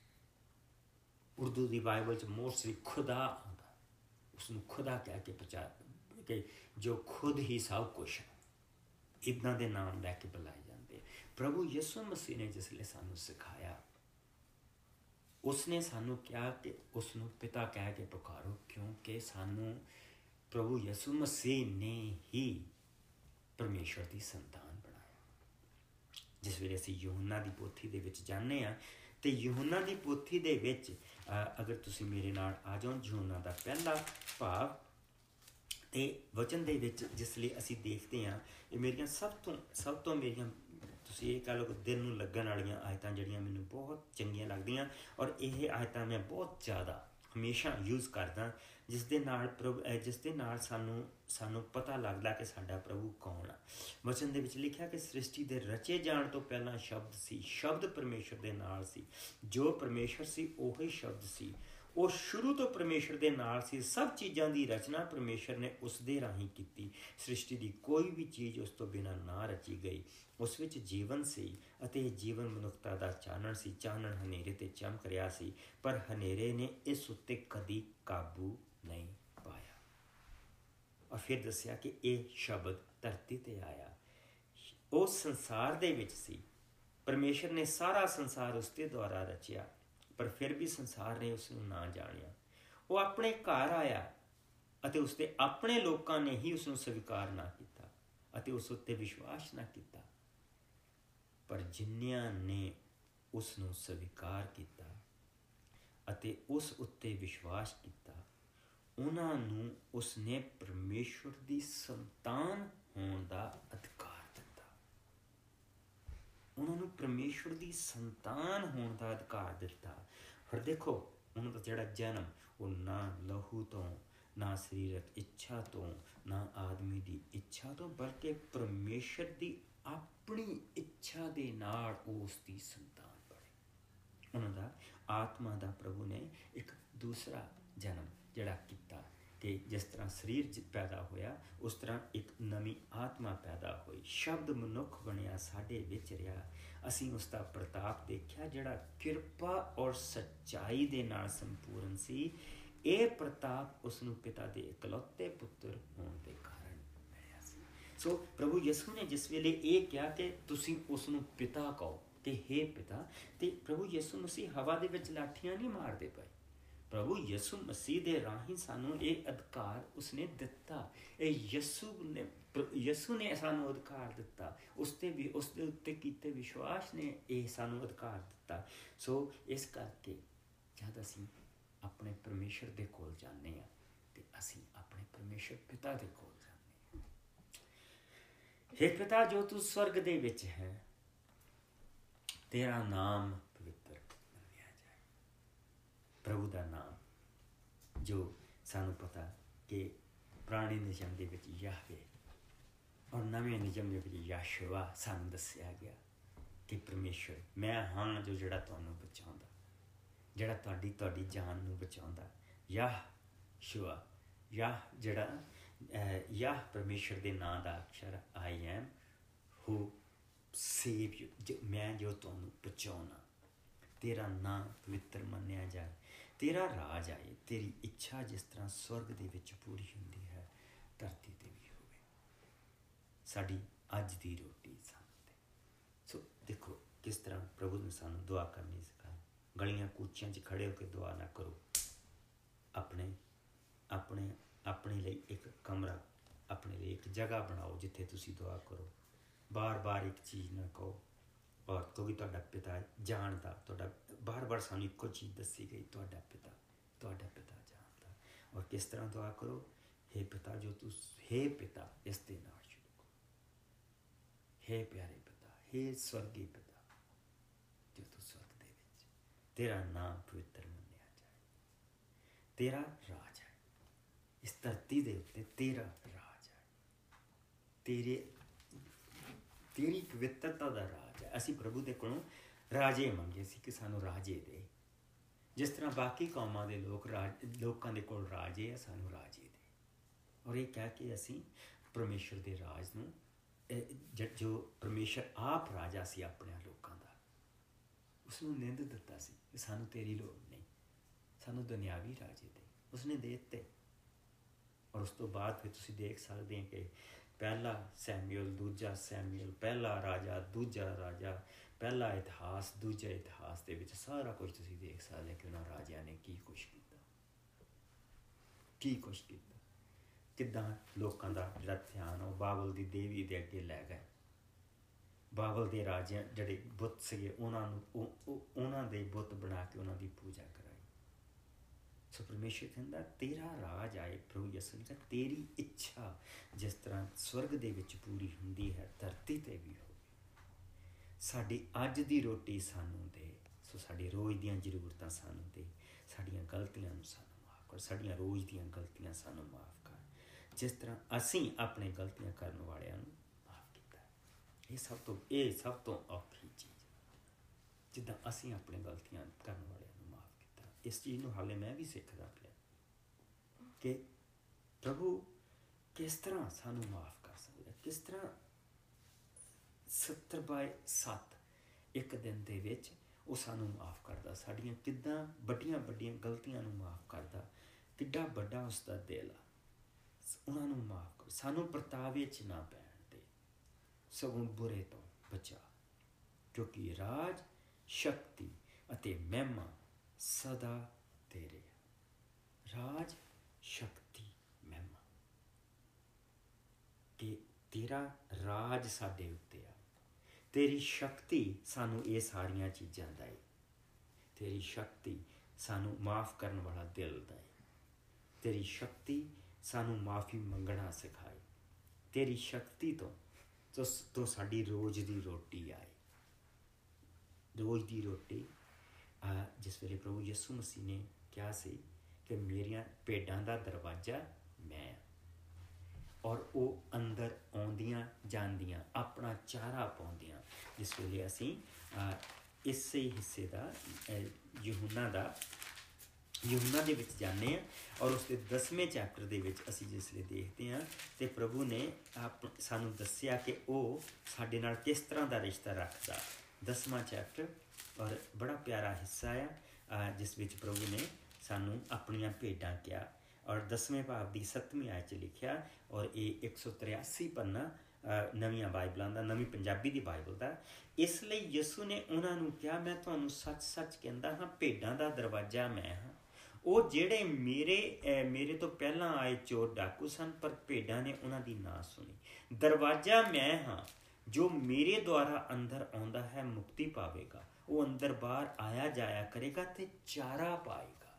ਉਰਦੂ ਦੀ ਬਾਈਬਲ 'ਚ ਮੋਸਟਲੀ ਖੁਦਾ ਆਉਂਦਾ, ਉਸ ਨੂੰ ਖੁਦਾ ਕਹਿ ਕੇ ਪਛਾ ਕਿ ਜੋ ਖੁਦ ਹੀ ਸਭ ਕੁਛ ਹੈ, ਇੱਦਾਂ ਦੇ ਨਾਮ ਲੈ ਕੇ ਬੁਲਾਏ ਜਾਂਦੇ। ਪ੍ਰਭੂ ਯਿਸੂ ਮਸੀਹ ਨੇ ਜਿਸ ਵੇਲੇ ਸਾਨੂੰ ਸਿਖਾਇਆ, ਉਸਨੇ ਸਾਨੂੰ ਕਿਹਾ ਕਿ ਉਸ ਨੂੰ ਪਿਤਾ ਕਹਿ ਕੇ ਪੁਕਾਰੋ, ਕਿਉਂਕਿ ਸਾਨੂੰ ਪ੍ਰਭੂ ਯਿਸੂ ਮਸੀਹ ਨੇ ਹੀ ਪਰਮੇਸ਼ਵਰ ਦੀ ਸੰਤਾਨ ਬਣਾਇਆ। ਜਿਸ ਵੇਲੇ ਅਸੀਂ ਯਹੂਨਾ ਦੀ ਪੋਥੀ ਦੇ ਵਿੱਚ ਜਾਂਦੇ ਹਾਂ, ਅਤੇ ਯਹੂਨਾ ਦੀ ਪੋਥੀ ਦੇ ਵਿੱਚ ਅਗਰ ਤੁਸੀਂ ਮੇਰੇ ਨਾਲ ਆ ਜਾਓ, ਯਹੂਨਾ ਦਾ ਪਹਿਲਾ ਭਾਵ ਅਤੇ ਵਚਨ ਦੇ ਵਿੱਚ ਜਿਸ ਲਈ ਅਸੀਂ ਦੇਖਦੇ ਹਾਂ, ਇਹ ਮੇਰੀਆਂ ਸਭ ਤੋਂ ਸਭ ਤੋਂ ਮੇਰੀਆਂ ਤੁਸੀਂ ਇਹ ਕਹਿ ਲਓ ਕਿ ਦਿਲ ਨੂੰ ਲੱਗਣ ਵਾਲੀਆਂ ਆਇਤਾਂ ਜਿਹੜੀਆਂ ਮੈਨੂੰ ਬਹੁਤ ਚੰਗੀਆਂ ਲੱਗਦੀਆਂ, ਔਰ ਇਹ ਆਇਤਾਂ ਮੈਂ ਬਹੁਤ ਜ਼ਿਆਦਾ ਹਮੇਸ਼ਾ ਯੂਜ਼ ਕਰਦਾ, ਜਿਸ ਦੇ ਨਾਲ ਪ੍ਰਭੂ ਜਿਸ ਦੇ ਨਾਲ ਸਾਨੂੰ ਸਾਨੂੰ ਪਤਾ ਲੱਗਦਾ ਕਿ ਸਾਡਾ ਪ੍ਰਭੂ ਕੌਣ ਆ। ਵਚਨ ਦੇ ਵਿੱਚ ਲਿਖਿਆ ਕਿ ਸ੍ਰਿਸ਼ਟੀ ਦੇ ਰਚੇ ਜਾਣ ਤੋਂ ਪਹਿਲਾਂ ਸ਼ਬਦ ਸੀ, ਸ਼ਬਦ ਪਰਮੇਸ਼ਰ ਦੇ ਨਾਲ ਸੀ, ਜੋ ਪਰਮੇਸ਼ਰ ਸੀ ਉਹੀ ਸ਼ਬਦ ਸੀ, ਉਹ ਸ਼ੁਰੂ ਤੋਂ ਪਰਮੇਸ਼ਰ ਦੇ ਨਾਲ ਸੀ। ਸਭ ਚੀਜ਼ਾਂ ਦੀ ਰਚਨਾ ਪਰਮੇਸ਼ਰ ਨੇ ਉਸ ਦੇ ਰਾਹੀਂ ਕੀਤੀ। ਸ੍ਰਿਸ਼ਟੀ ਦੀ ਕੋਈ ਵੀ ਚੀਜ਼ ਉਸ ਤੋਂ ਬਿਨਾਂ ਨਾ ਰਚੀ ਗਈ। ਉਸ ਵਿੱਚ ਜੀਵਨ ਸੀ ਅਤੇ ਇਹ ਜੀਵਨ ਮਨੁੱਖਤਾ ਦਾ ਚਾਨਣ ਸੀ। ਚਾਨਣ ਹਨੇਰੇ 'ਤੇ ਚਮਕ ਰਿਹਾ ਸੀ, ਪਰ ਹਨੇਰੇ ਨੇ ਇਸ ਉੱਤੇ ਕਦੀ ਕਾਬੂ ਨਹੀਂ ਪਾਇਆ। ਔਰ ਫਿਰ ਦੱਸਿਆ ਕਿ ਇਹ ਸ਼ਬਦ ਧਰਤੀ 'ਤੇ ਆਇਆ, ਉਹ ਸੰਸਾਰ ਦੇ ਵਿੱਚ ਸੀ। ਪਰਮੇਸ਼ਰ ਨੇ ਸਾਰਾ ਸੰਸਾਰ ਉਸ ਦੇ ਦੁਆਰਾ ਰਚਿਆ, ਪਰ ਫਿਰ ਵੀ ਸੰਸਾਰ ਨੇ ਉਸ ਨੂੰ ਨਾ ਜਾਣਿਆ। ਉਹ ਆਪਣੇ ਘਰ ਆਇਆ ਅਤੇ ਉਸਦੇ ਆਪਣੇ ਲੋਕਾਂ ਨੇ ਹੀ ਉਸ ਨੂੰ ਸਵੀਕਾਰ ਨਾ ਕੀਤਾ ਅਤੇ ਉਸ ਉੱਤੇ ਵਿਸ਼ਵਾਸ ਨਾ ਕੀਤਾ। ਪਰ ਜਿਨ੍ਹਾਂ ਨੇ ਉਸ ਨੂੰ ਸਵੀਕਾਰ ਕੀਤਾ ਅਤੇ ਉਸ ਉੱਤੇ ਵਿਸ਼ਵਾਸ ਕੀਤਾ, ਉਹਨਾਂ ਨੂੰ ਉਸਨੇ ਪਰਮੇਸ਼ਵਰ ਦੀ ਸੰਤਾਨ ਹੋਣ ਦਾ ਅਧਿਕਾਰ ਦਿੱਤਾ। ਉਹਨਾਂ ਨੂੰ ਪਰਮੇਸ਼ਵਰ ਦੀ ਸੰਤਾਨ ਹੋਣ ਦਾ ਅਧਿਕਾਰ ਦਿੱਤਾ। ਫਿਰ ਦੇਖੋ, ਉਹਨਾਂ ਦਾ ਜਿਹੜਾ ਜਨਮ, ਉਹ ਨਾ ਲਹੂ ਤੋਂ, ਨਾ ਸਰੀਰਕ ਇੱਛਾ ਤੋਂ, ਨਾ ਆਦਮੀ ਦੀ ਇੱਛਾ ਤੋਂ, ਬਲਕਿ ਪਰਮੇਸ਼ਰ ਦੀ ਆਪਣੀ ਇੱਛਾ ਦੇ ਨਾਲ ਉਸ ਦੀ ਸੰਤਾਨ ਬਣੇ। ਉਹਨਾਂ ਦਾ ਆਤਮਾ ਦਾ ਪ੍ਰਭੂ ਨੇ ਇੱਕ ਦੂਸਰਾ ਜਨਮ ਜਿਹੜਾ ਕੀਤਾ, ਕਿ ਜਿਸ ਤਰ੍ਹਾਂ ਸਰੀਰ ਪੈਦਾ ਹੋਇਆ, ਉਸ ਤਰ੍ਹਾਂ ਇੱਕ ਨਵੀਂ ਆਤਮਾ ਪੈਦਾ ਹੋਈ। ਸ਼ਬਦ ਮਨੁੱਖ ਬਣਿਆ, ਸਾਡੇ ਵਿੱਚ ਰਿਹਾ। ਅਸੀਂ ਉਸ ਦਾ ਪ੍ਰਤਾਪ ਦੇਖਿਆ, ਜਿਹੜਾ ਕਿਰਪਾ ਔਰ ਸੱਚਾਈ ਦੇ ਨਾਲ ਸੰਪੂਰਨ ਸੀ। ਇਹ ਪ੍ਰਤਾਪ ਉਸ ਨੂੰ ਪਿਤਾ ਦੇ ਇਕਲੌਤੇ ਪੁੱਤਰ ਹੋਣ ਦੇ ਕਾਰਨ ਮਿਲਿਆ ਸੀ। ਸੋ ਪ੍ਰਭੂ ਯਿਸੂ ਨੇ ਜਿਸ ਵੇਲੇ ਇਹ ਕਿਹਾ ਕਿ ਤੁਸੀਂ ਉਸ ਨੂੰ ਪਿਤਾ ਕਹੋ, ਕਿ ਹੇ ਪਿਤਾ, ਅਤੇ ਪ੍ਰਭੂ ਯਿਸੂ ਮਸੀਹ ਹਵਾ ਦੇ ਵਿੱਚ ਲਾਠੀਆਂ ਨਹੀਂ ਮਾਰਦੇ ਪਏ। ਪ੍ਰਭੂ ਯਿਸੂ ਮਸੀਹ ਦੇ ਰਾਹੀਂ ਸਾਨੂੰ ਇਹ ਅਧਿਕਾਰ ਉਸਨੇ ਦਿੱਤਾ। ਇਹ ਯਿਸੂ ਨੇ ਯਿਸੂ ਨੇ ਸਾਨੂੰ ਅਧਿਕਾਰ ਦਿੱਤਾ। ਉਸ 'ਤੇ ਵੀ ਉਸ ਦੇ ਉੱਤੇ ਕੀਤੇ ਵਿਸ਼ਵਾਸ ਨੇ ਇਹ ਸਾਨੂੰ ਅਧਿਕਾਰ ਦਿੱਤਾ। ਸੋ ਇਸ ਕਰਕੇ ਜਦ ਅਸੀਂ ਆਪਣੇ ਪਰਮੇਸ਼ਰ ਦੇ ਕੋਲ ਜਾਂਦੇ ਹਾਂ, ਅਤੇ ਅਸੀਂ ਆਪਣੇ ਪਰਮੇਸ਼ਰ ਪਿਤਾ ਦੇ ਕੋਲ ਜਾਂਦੇ ਹਾਂ। ਹੇ ਪਿਤਾ, ਜੋ ਤੂੰ ਸਵਰਗ ਦੇ ਵਿੱਚ ਹੈ, ਤੇਰਾ ਨਾਮ ਪਵਿੱਤਰ ਮੰਨਿਆ ਜਾਏ। ਪ੍ਰਭੂ ਦਾ ਨਾਮ, ਜੋ ਸਾਨੂੰ ਪਤਾ ਕਿ ਪੁਰਾਣੇ ਨਿਯਮ ਦੇ ਵਿੱਚ ਯਾਹਵੇ ਔਰ ਨਵੇਂ ਨਿਯਮ ਦੇ ਵਿੱਚ ਯਾਸ਼ੂਆ ਸਾਨੂੰ ਦੱਸਿਆ ਗਿਆ ਕਿ ਪਰਮੇਸ਼ਰ ਮੈਂ ਹਾਂ, ਜੋ ਜਿਹੜਾ ਤੁਹਾਨੂੰ ਬਚਾਉਂਦਾ, ਜਿਹੜਾ ਤੁਹਾਡੀ ਤੁਹਾਡੀ ਜਾਨ ਨੂੰ ਬਚਾਉਂਦਾ। ਯਾਹ ਸ਼ੂਆ, ਯਾਹ ਜਿਹੜਾ ਯਾਹ ਪਰਮੇਸ਼ਰ ਦੇ ਨਾਂ ਦਾ ਅਕਸ਼ਰ, I am who save you, ਮੈਂ ਜੋ ਤੁਹਾਨੂੰ ਬਚਾਉਣਾ। ਤੇਰਾ ਨਾਂ ਪਵਿੱਤਰ ਮੰਨਿਆ ਜਾਏ, ਤੇਰਾ ਰਾਜ ਆਏ, ਤੇਰੀ ਇੱਛਾ ਜਿਸ ਤਰ੍ਹਾਂ ਸਵਰਗ ਦੇ ਵਿੱਚ ਪੂਰੀ ਹੁੰਦੀ ਹੈ, ਧਰਤੀ 'ਤੇ ਵੀ ਹੋਵੇ। ਸਾਡੀ ਅੱਜ ਦੀ ਰੋਟੀ ਸਾਨੂੰ ਦੇ। ਸੋ ਦੇਖੋ ਕਿਸ ਤਰ੍ਹਾਂ ਪ੍ਰਭੂ ਨੇ ਸਾਨੂੰ ਦੁਆ ਕਰਨੀ ਸਿਖਾਈ। ਗਲੀਆਂ ਕੂਚਿਆਂ 'ਚ ਖੜ੍ਹੇ ਹੋ ਕੇ ਦੁਆ ਨਾ ਕਰੋ। ਆਪਣੇ ਆਪਣੇ ਆਪਣੇ ਲਈ ਇੱਕ ਕਮਰਾ, ਆਪਣੇ ਲਈ ਇੱਕ ਜਗ੍ਹਾ ਬਣਾਓ ਜਿੱਥੇ ਤੁਸੀਂ ਦੁਆ ਕਰੋ। ਬਾਰ ਬਾਰ ਇੱਕ ਚੀਜ਼ ਨਾ ਕਹੋ, ਔਰ ਕਿਉਂਕਿ ਤੁਹਾਡਾ ਪਿਤਾ ਜਾਣਦਾ, ਤੁਹਾਡਾ ਬਾਰ ਬਾਰ ਸਾਨੂੰ ਇੱਕੋ ਚੀਜ਼ ਦੱਸੀ ਗਈ, ਤੁਹਾਡਾ ਪਿਤਾ ਤੁਹਾਡਾ ਪਿਤਾ ਜਾਣਦਾ। ਔਰ ਕਿਸ ਤਰ੍ਹਾਂ ਦੁਆ ਕਰੋ, ਹੇ ਪਿਤਾ ਜੋ ਤੂੰ, ਹੇ ਪਿਤਾ, ਇਸ ਦੇ ਨਾਲ ਸ਼ੁਰੂ ਕਰੋ। ਹੇ ਪਿਆਰੇ ਪਿਤਾ, ਹੇ ਸਵਰਗੀ ਪਿਤਾ, ਜੋ ਤੂੰ ਸਵਰਗ ਦੇ ਵਿੱਚ, ਤੇਰਾ ਨਾਮ ਪਵਿੱਤਰ ਮੰਨਿਆ ਜਾਏ। ਤੇਰਾ ਰਾਜ ਹੈ ਇਸ ਧਰਤੀ ਦੇ ਉੱਤੇ, ਤੇਰਾ ਰਾਜ ਹੈ। ਤੇਰੇ तेरी पवित्रता का राज है। असी प्रभु के कोलों राजे मंगे सी कि सानू राजे दे, जिस तरह बाकी कौमां दे लोग राज लोगों के कोल राजे है, सानू राजे दे। और ये कह के असी परमेश्वर के राज नूं, जो परमेश्वर आप राजा सी अपने लोगों का, उसनूं निंद दिता सी कि सानू तेरी लोड़ नहीं, सानू दुनियावी राजे दे, उसने दे दिते। और उस तो बाद फिर तुसीं देख सकते हैं कि पहला सैमुअल, दूजा सैमुअल, पहला राजा, दूजा राजा, पहला इतिहास, दूजा इतिहास के विच सारा कुछ तुसीं देख सकते हैं कि उन्होंने राजिया ने की कुछ किया, की कुछ किया, किदां लोगों का जिहड़ा ध्यान वो बाबल की देवी के अगे लै गए। बाबल के राजे जिहड़े बुत सीगे उन्होंने उन्हों के बुत बना के उन्हों की पूजा कराई। सो परमेश्वर कहता तेरा राज आए, प्रभु यसू कहता तेरी इच्छा जिस तरह स्वर्ग दे विच पूरी हुंदी है धरती ते भी हो। साडी अज दी रोटी सानू दे, सो साडी रोज़ दीयां जरूरतां सानू दे, साडीआं गलतियां नूं सानू माफ़ कर, साडीआं रोज़ दीयां गलतियां सानू माफ़ कर, जिस तरह असीं अपने गलतियां करन वालिआं नूं माफ़ कीता। ये सब तो ये सब तो औखी चीज़, जिद्दां असीं अपने गलतियां करन वालिआं नूं माफ़ कीता। इस चीज़ नूं हाले मैं भी सिखदा पिया कि प्रभु किस तरह सानू माफ़ कर सकदा, किस तरह सत्तर बाय सत्त एक दिन दे विच वो सानू माफ़ करदा, साड़ियाँ किद्दां बड़ियां बड़ियां गलतियां नूं माफ़ करदा, किड्डा बड़ा उसका दिल आ, उन्हां नूं माफ़ कर, सानू परतावे च ना पैण दे, सगों बुरे तो बचा, क्योंकि राज शक्ति अते महिमा सदा तेरे। राज शक्ति महिमा कि तेरा राज साडे उत्ते आ, तेरी शक्ति सानू ये सारियां चीज़ां दे, तेरी शक्ति सानू माफ़ करने वाला दिल दे, तेरी शक्ति सानू माफ़ी मंगना सिखाए, तेरी शक्ति तो तो, तो साडी रोज़ दी रोटी आए। रोज़ दी रोटी आ, जिस वेले प्रभु यसू मसीह ने क्या सी कि मेरियां भेडां दा दरवाजा मैं, और वो अंदर आउंदियां जांदियां अपना चारा पाउंदियां। जिस वेले असीं इस हिस्से का यूहन्ना दा यूहन्ना दे विच जाने हैं और उसके दसवें चैप्टर दे विच असीं जिसले देखते हैं तो प्रभु ने आप सानू दस्सिया कि वो साडे नाल किस तरह का रिश्ता रखदा। दसवां चैप्टर और बड़ा प्यारा हिस्सा है जिस विच प्रभु ने सानू अपनियां भेडां किया और दसवें भाव की सत्तवीं आयत लिखिया। और ये एक सौ तिरासी पन्ना नवीं बाइबलों का, नवीं पंजाबी की बाइबल का। इसलिए यसू ने उन्होंने कहा मैं तुहानू सच सच कहता हाँ भेडां का दरवाजा मैं हाँ। वो जेड़े मेरे मेरे तो पहला आए चोर डाकू सन पर भेडां ने उन्हों की ना सुनी। दरवाजा मैं हाँ, जो मेरे द्वारा अंदर आंदा है मुक्ति पावेगा, वो अंदर बाहर आया जाया करेगा तो चारा पाएगा,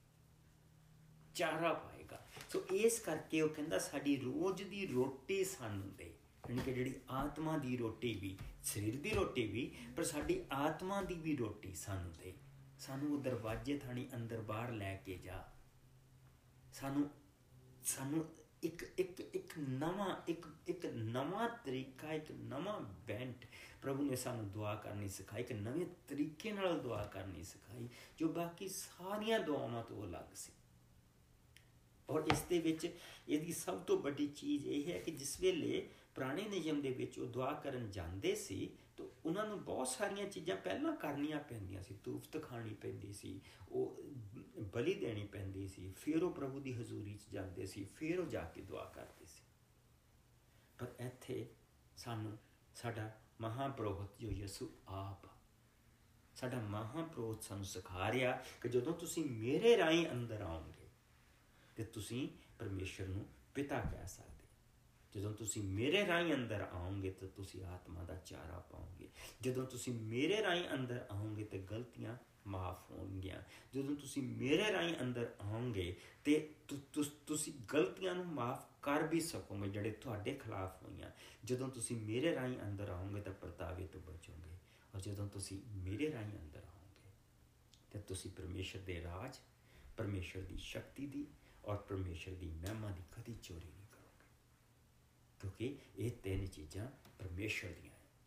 चारा पाएगा। सो इस करके वो कहता साडी रोज़ की रोटी सानू दे, यानी कि जिहड़ी आत्मा की रोटी भी, शरीर की रोटी भी, पर साडी आत्मा की भी रोटी सानू दे। सानू वो दरवाजे थानी अंदर बाहर लैके जा, सानू सानू एक एक एक नवा एक एक नवा तरीका, एक नवा बेंट प्रभु ने सानू दुआ करनी सिखाई, एक नवे तरीके नाल दुआ करनी सिखाई जो बाकी सारिया दुआवां तो अलग सी। और इस दे विच इहदी सब तो बड़ी चीज़ यह है कि जिस वेले पुराने नियम दे विच वो दुआ करन जांदे सी तो उन्होंने बहुत सारिया चीज़ां पहलां करनियां पैंदियां सी, तुफ्त खानी पैंदी सी, वो बलि देनी पैंदी सी, फिर वो प्रभु की हजूरी च जाते सी, फिर वो जाके दुआ करते सी। पर इत्थे सानू साडा महापुरोहित जो यसू आप, साडा महापुरोहित सानू सिखा रहा कि जदों तुसीं मेरे राही अंदर आओगे तो तुसीं परमेश्वर नूं पिता कह सकते, जदों तुसीं मेरे राही अंदर आओगे तो तुसीं आत्मा का चारा पाओगे, जदों तुसीं मेरे राही अंदर आओगे तो गलतियां माफ़ होणगियां, जदों तुसीं मेरे राही अंदर आओगे तो तु, तु, तुसीं गलतियां नूं माफ़ कर भी सकोगे जिहड़े तुहाडे खिलाफ होईयां, जदों तुसीं मेरे राही अंदर आओगे तो परतावे तो बचोगे, और जदों तुसीं मेरे राही अंदर आओगे तो तुसीं परमेश्वर दे राज, परमेश्वर की शक्ति दी और परमेश्वर की महिमा की कदी चोरी नहीं करोगे, क्योंकि ये तीन चीज़ां परमेश्वर दियां हैं।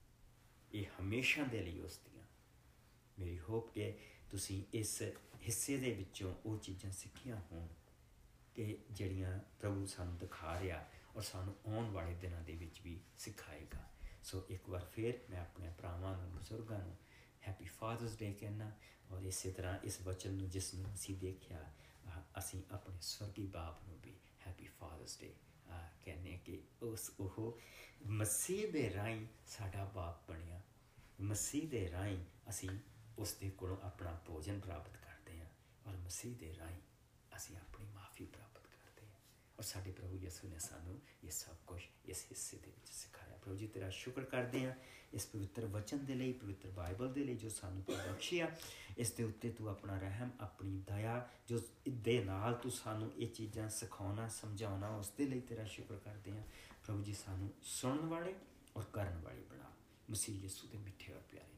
ਇਹ ਹਮੇਸ਼ਾ ਦੇ ਲਈ ਉਸ ਦੀਆਂ। ਮੇਰੀ ਹੋਪ ਕਿ ਤੁਸੀਂ ਇਸ ਹਿੱਸੇ ਦੇ ਵਿੱਚੋਂ ਉਹ ਚੀਜ਼ਾਂ ਸਿੱਖੀਆਂ ਹੋਣ ਕਿ ਜਿਹੜੀਆਂ ਪ੍ਰਭੂ ਸਾਨੂੰ ਦਿਖਾ ਰਿਹਾ ਔਰ ਸਾਨੂੰ ਆਉਣ ਵਾਲੇ ਦਿਨਾਂ ਦੇ ਵਿੱਚ ਵੀ ਸਿਖਾਏਗਾ। ਸੋ ਇੱਕ ਵਾਰ ਫਿਰ ਮੈਂ ਆਪਣੇ ਭਰਾਵਾਂ ਨੂੰ, ਬਜ਼ੁਰਗਾਂ ਨੂੰ ਹੈਪੀ ਫਾਦਰਸ ਡੇ ਕਹਿੰਦਾ। ਔਰ ਇਸੇ ਤਰ੍ਹਾਂ ਇਸ ਵਚਨ ਨੂੰ ਜਿਸ ਨੂੰ ਅਸੀਂ ਦੇਖਿਆ, ਅਸੀਂ ਆਪਣੇ ਸਵਰਗੀ ਬਾਪ ਨੂੰ ਵੀ ਹੈਪੀ ਫਾਦਰਸ ਡੇ ਕਹਿੰਦੇ ਕਿ ਉਸ ਉਹ ਮਸੀਹ ਦੇ ਰਾਹੀਂ ਸਾਡਾ ਬਾਪ ਬਣਿਆ। ਮਸੀਹ ਦੇ ਰਾਹੀਂ ਅਸੀਂ ਉਸ ਦੇ ਕੋਲੋਂ ਆਪਣਾ ਭੋਜਨ ਪ੍ਰਾਪਤ ਕਰਦੇ ਹਾਂ ਔਰ ਮਸੀਹ ਦੇ ਰਾਹੀਂ ਅਸੀਂ ਆਪਣੀ ਮਾਫੀ ਪ੍ਰਾਪਤ ਕਰਦੇ ਹਾਂ। ਔਰ ਸਾਡੇ ਪ੍ਰਭੂ ਯਿਸੂ ਨੇ ਸਾਨੂੰ ਇਹ ਸਭ ਕੁਛ ਇਸ ਹਿੱਸੇ ਦੇ ਵਿੱਚ ਸਿਖਾਇਆ। ਪ੍ਰਭੂ ਜੀ ਤੇਰਾ ਸ਼ੁਕਰ ਕਰਦੇ ਹਾਂ ਇਸ ਪਵਿੱਤਰ ਵਚਨ ਦੇ ਲਈ, ਪਵਿੱਤਰ ਬਾਈਬਲ ਦੇ ਲਈ ਜੋ ਸਾਨੂੰ ਤੂੰ ਬਖਸ਼ਿਆ। ਇਸ ਦੇ ਉੱਤੇ ਤੂੰ ਆਪਣਾ ਰਹਿਮ, ਆਪਣੀ ਦਇਆ ਜੋ ਦੇ ਨਾਲ ਤੂੰ ਸਾਨੂੰ ਇਹ ਚੀਜ਼ਾਂ ਸਿਖਾਉਣਾ, ਸਮਝਾਉਣਾ, ਉਸ ਦੇ ਲਈ ਤੇਰਾ ਸ਼ੁਕਰ ਕਰਦੇ ਹਾਂ। ਪ੍ਰਭੂ ਜੀ ਸਾਨੂੰ ਸੁਣਨ ਵਾਲੇ ਔਰ ਕਰਨ ਵਾਲੇ ਬਣਾ। ਮਸੀਹ ਯਿਸੂ ਦੇ ਮਿੱਠੇ ਔਰ ਪਿਆਰੇ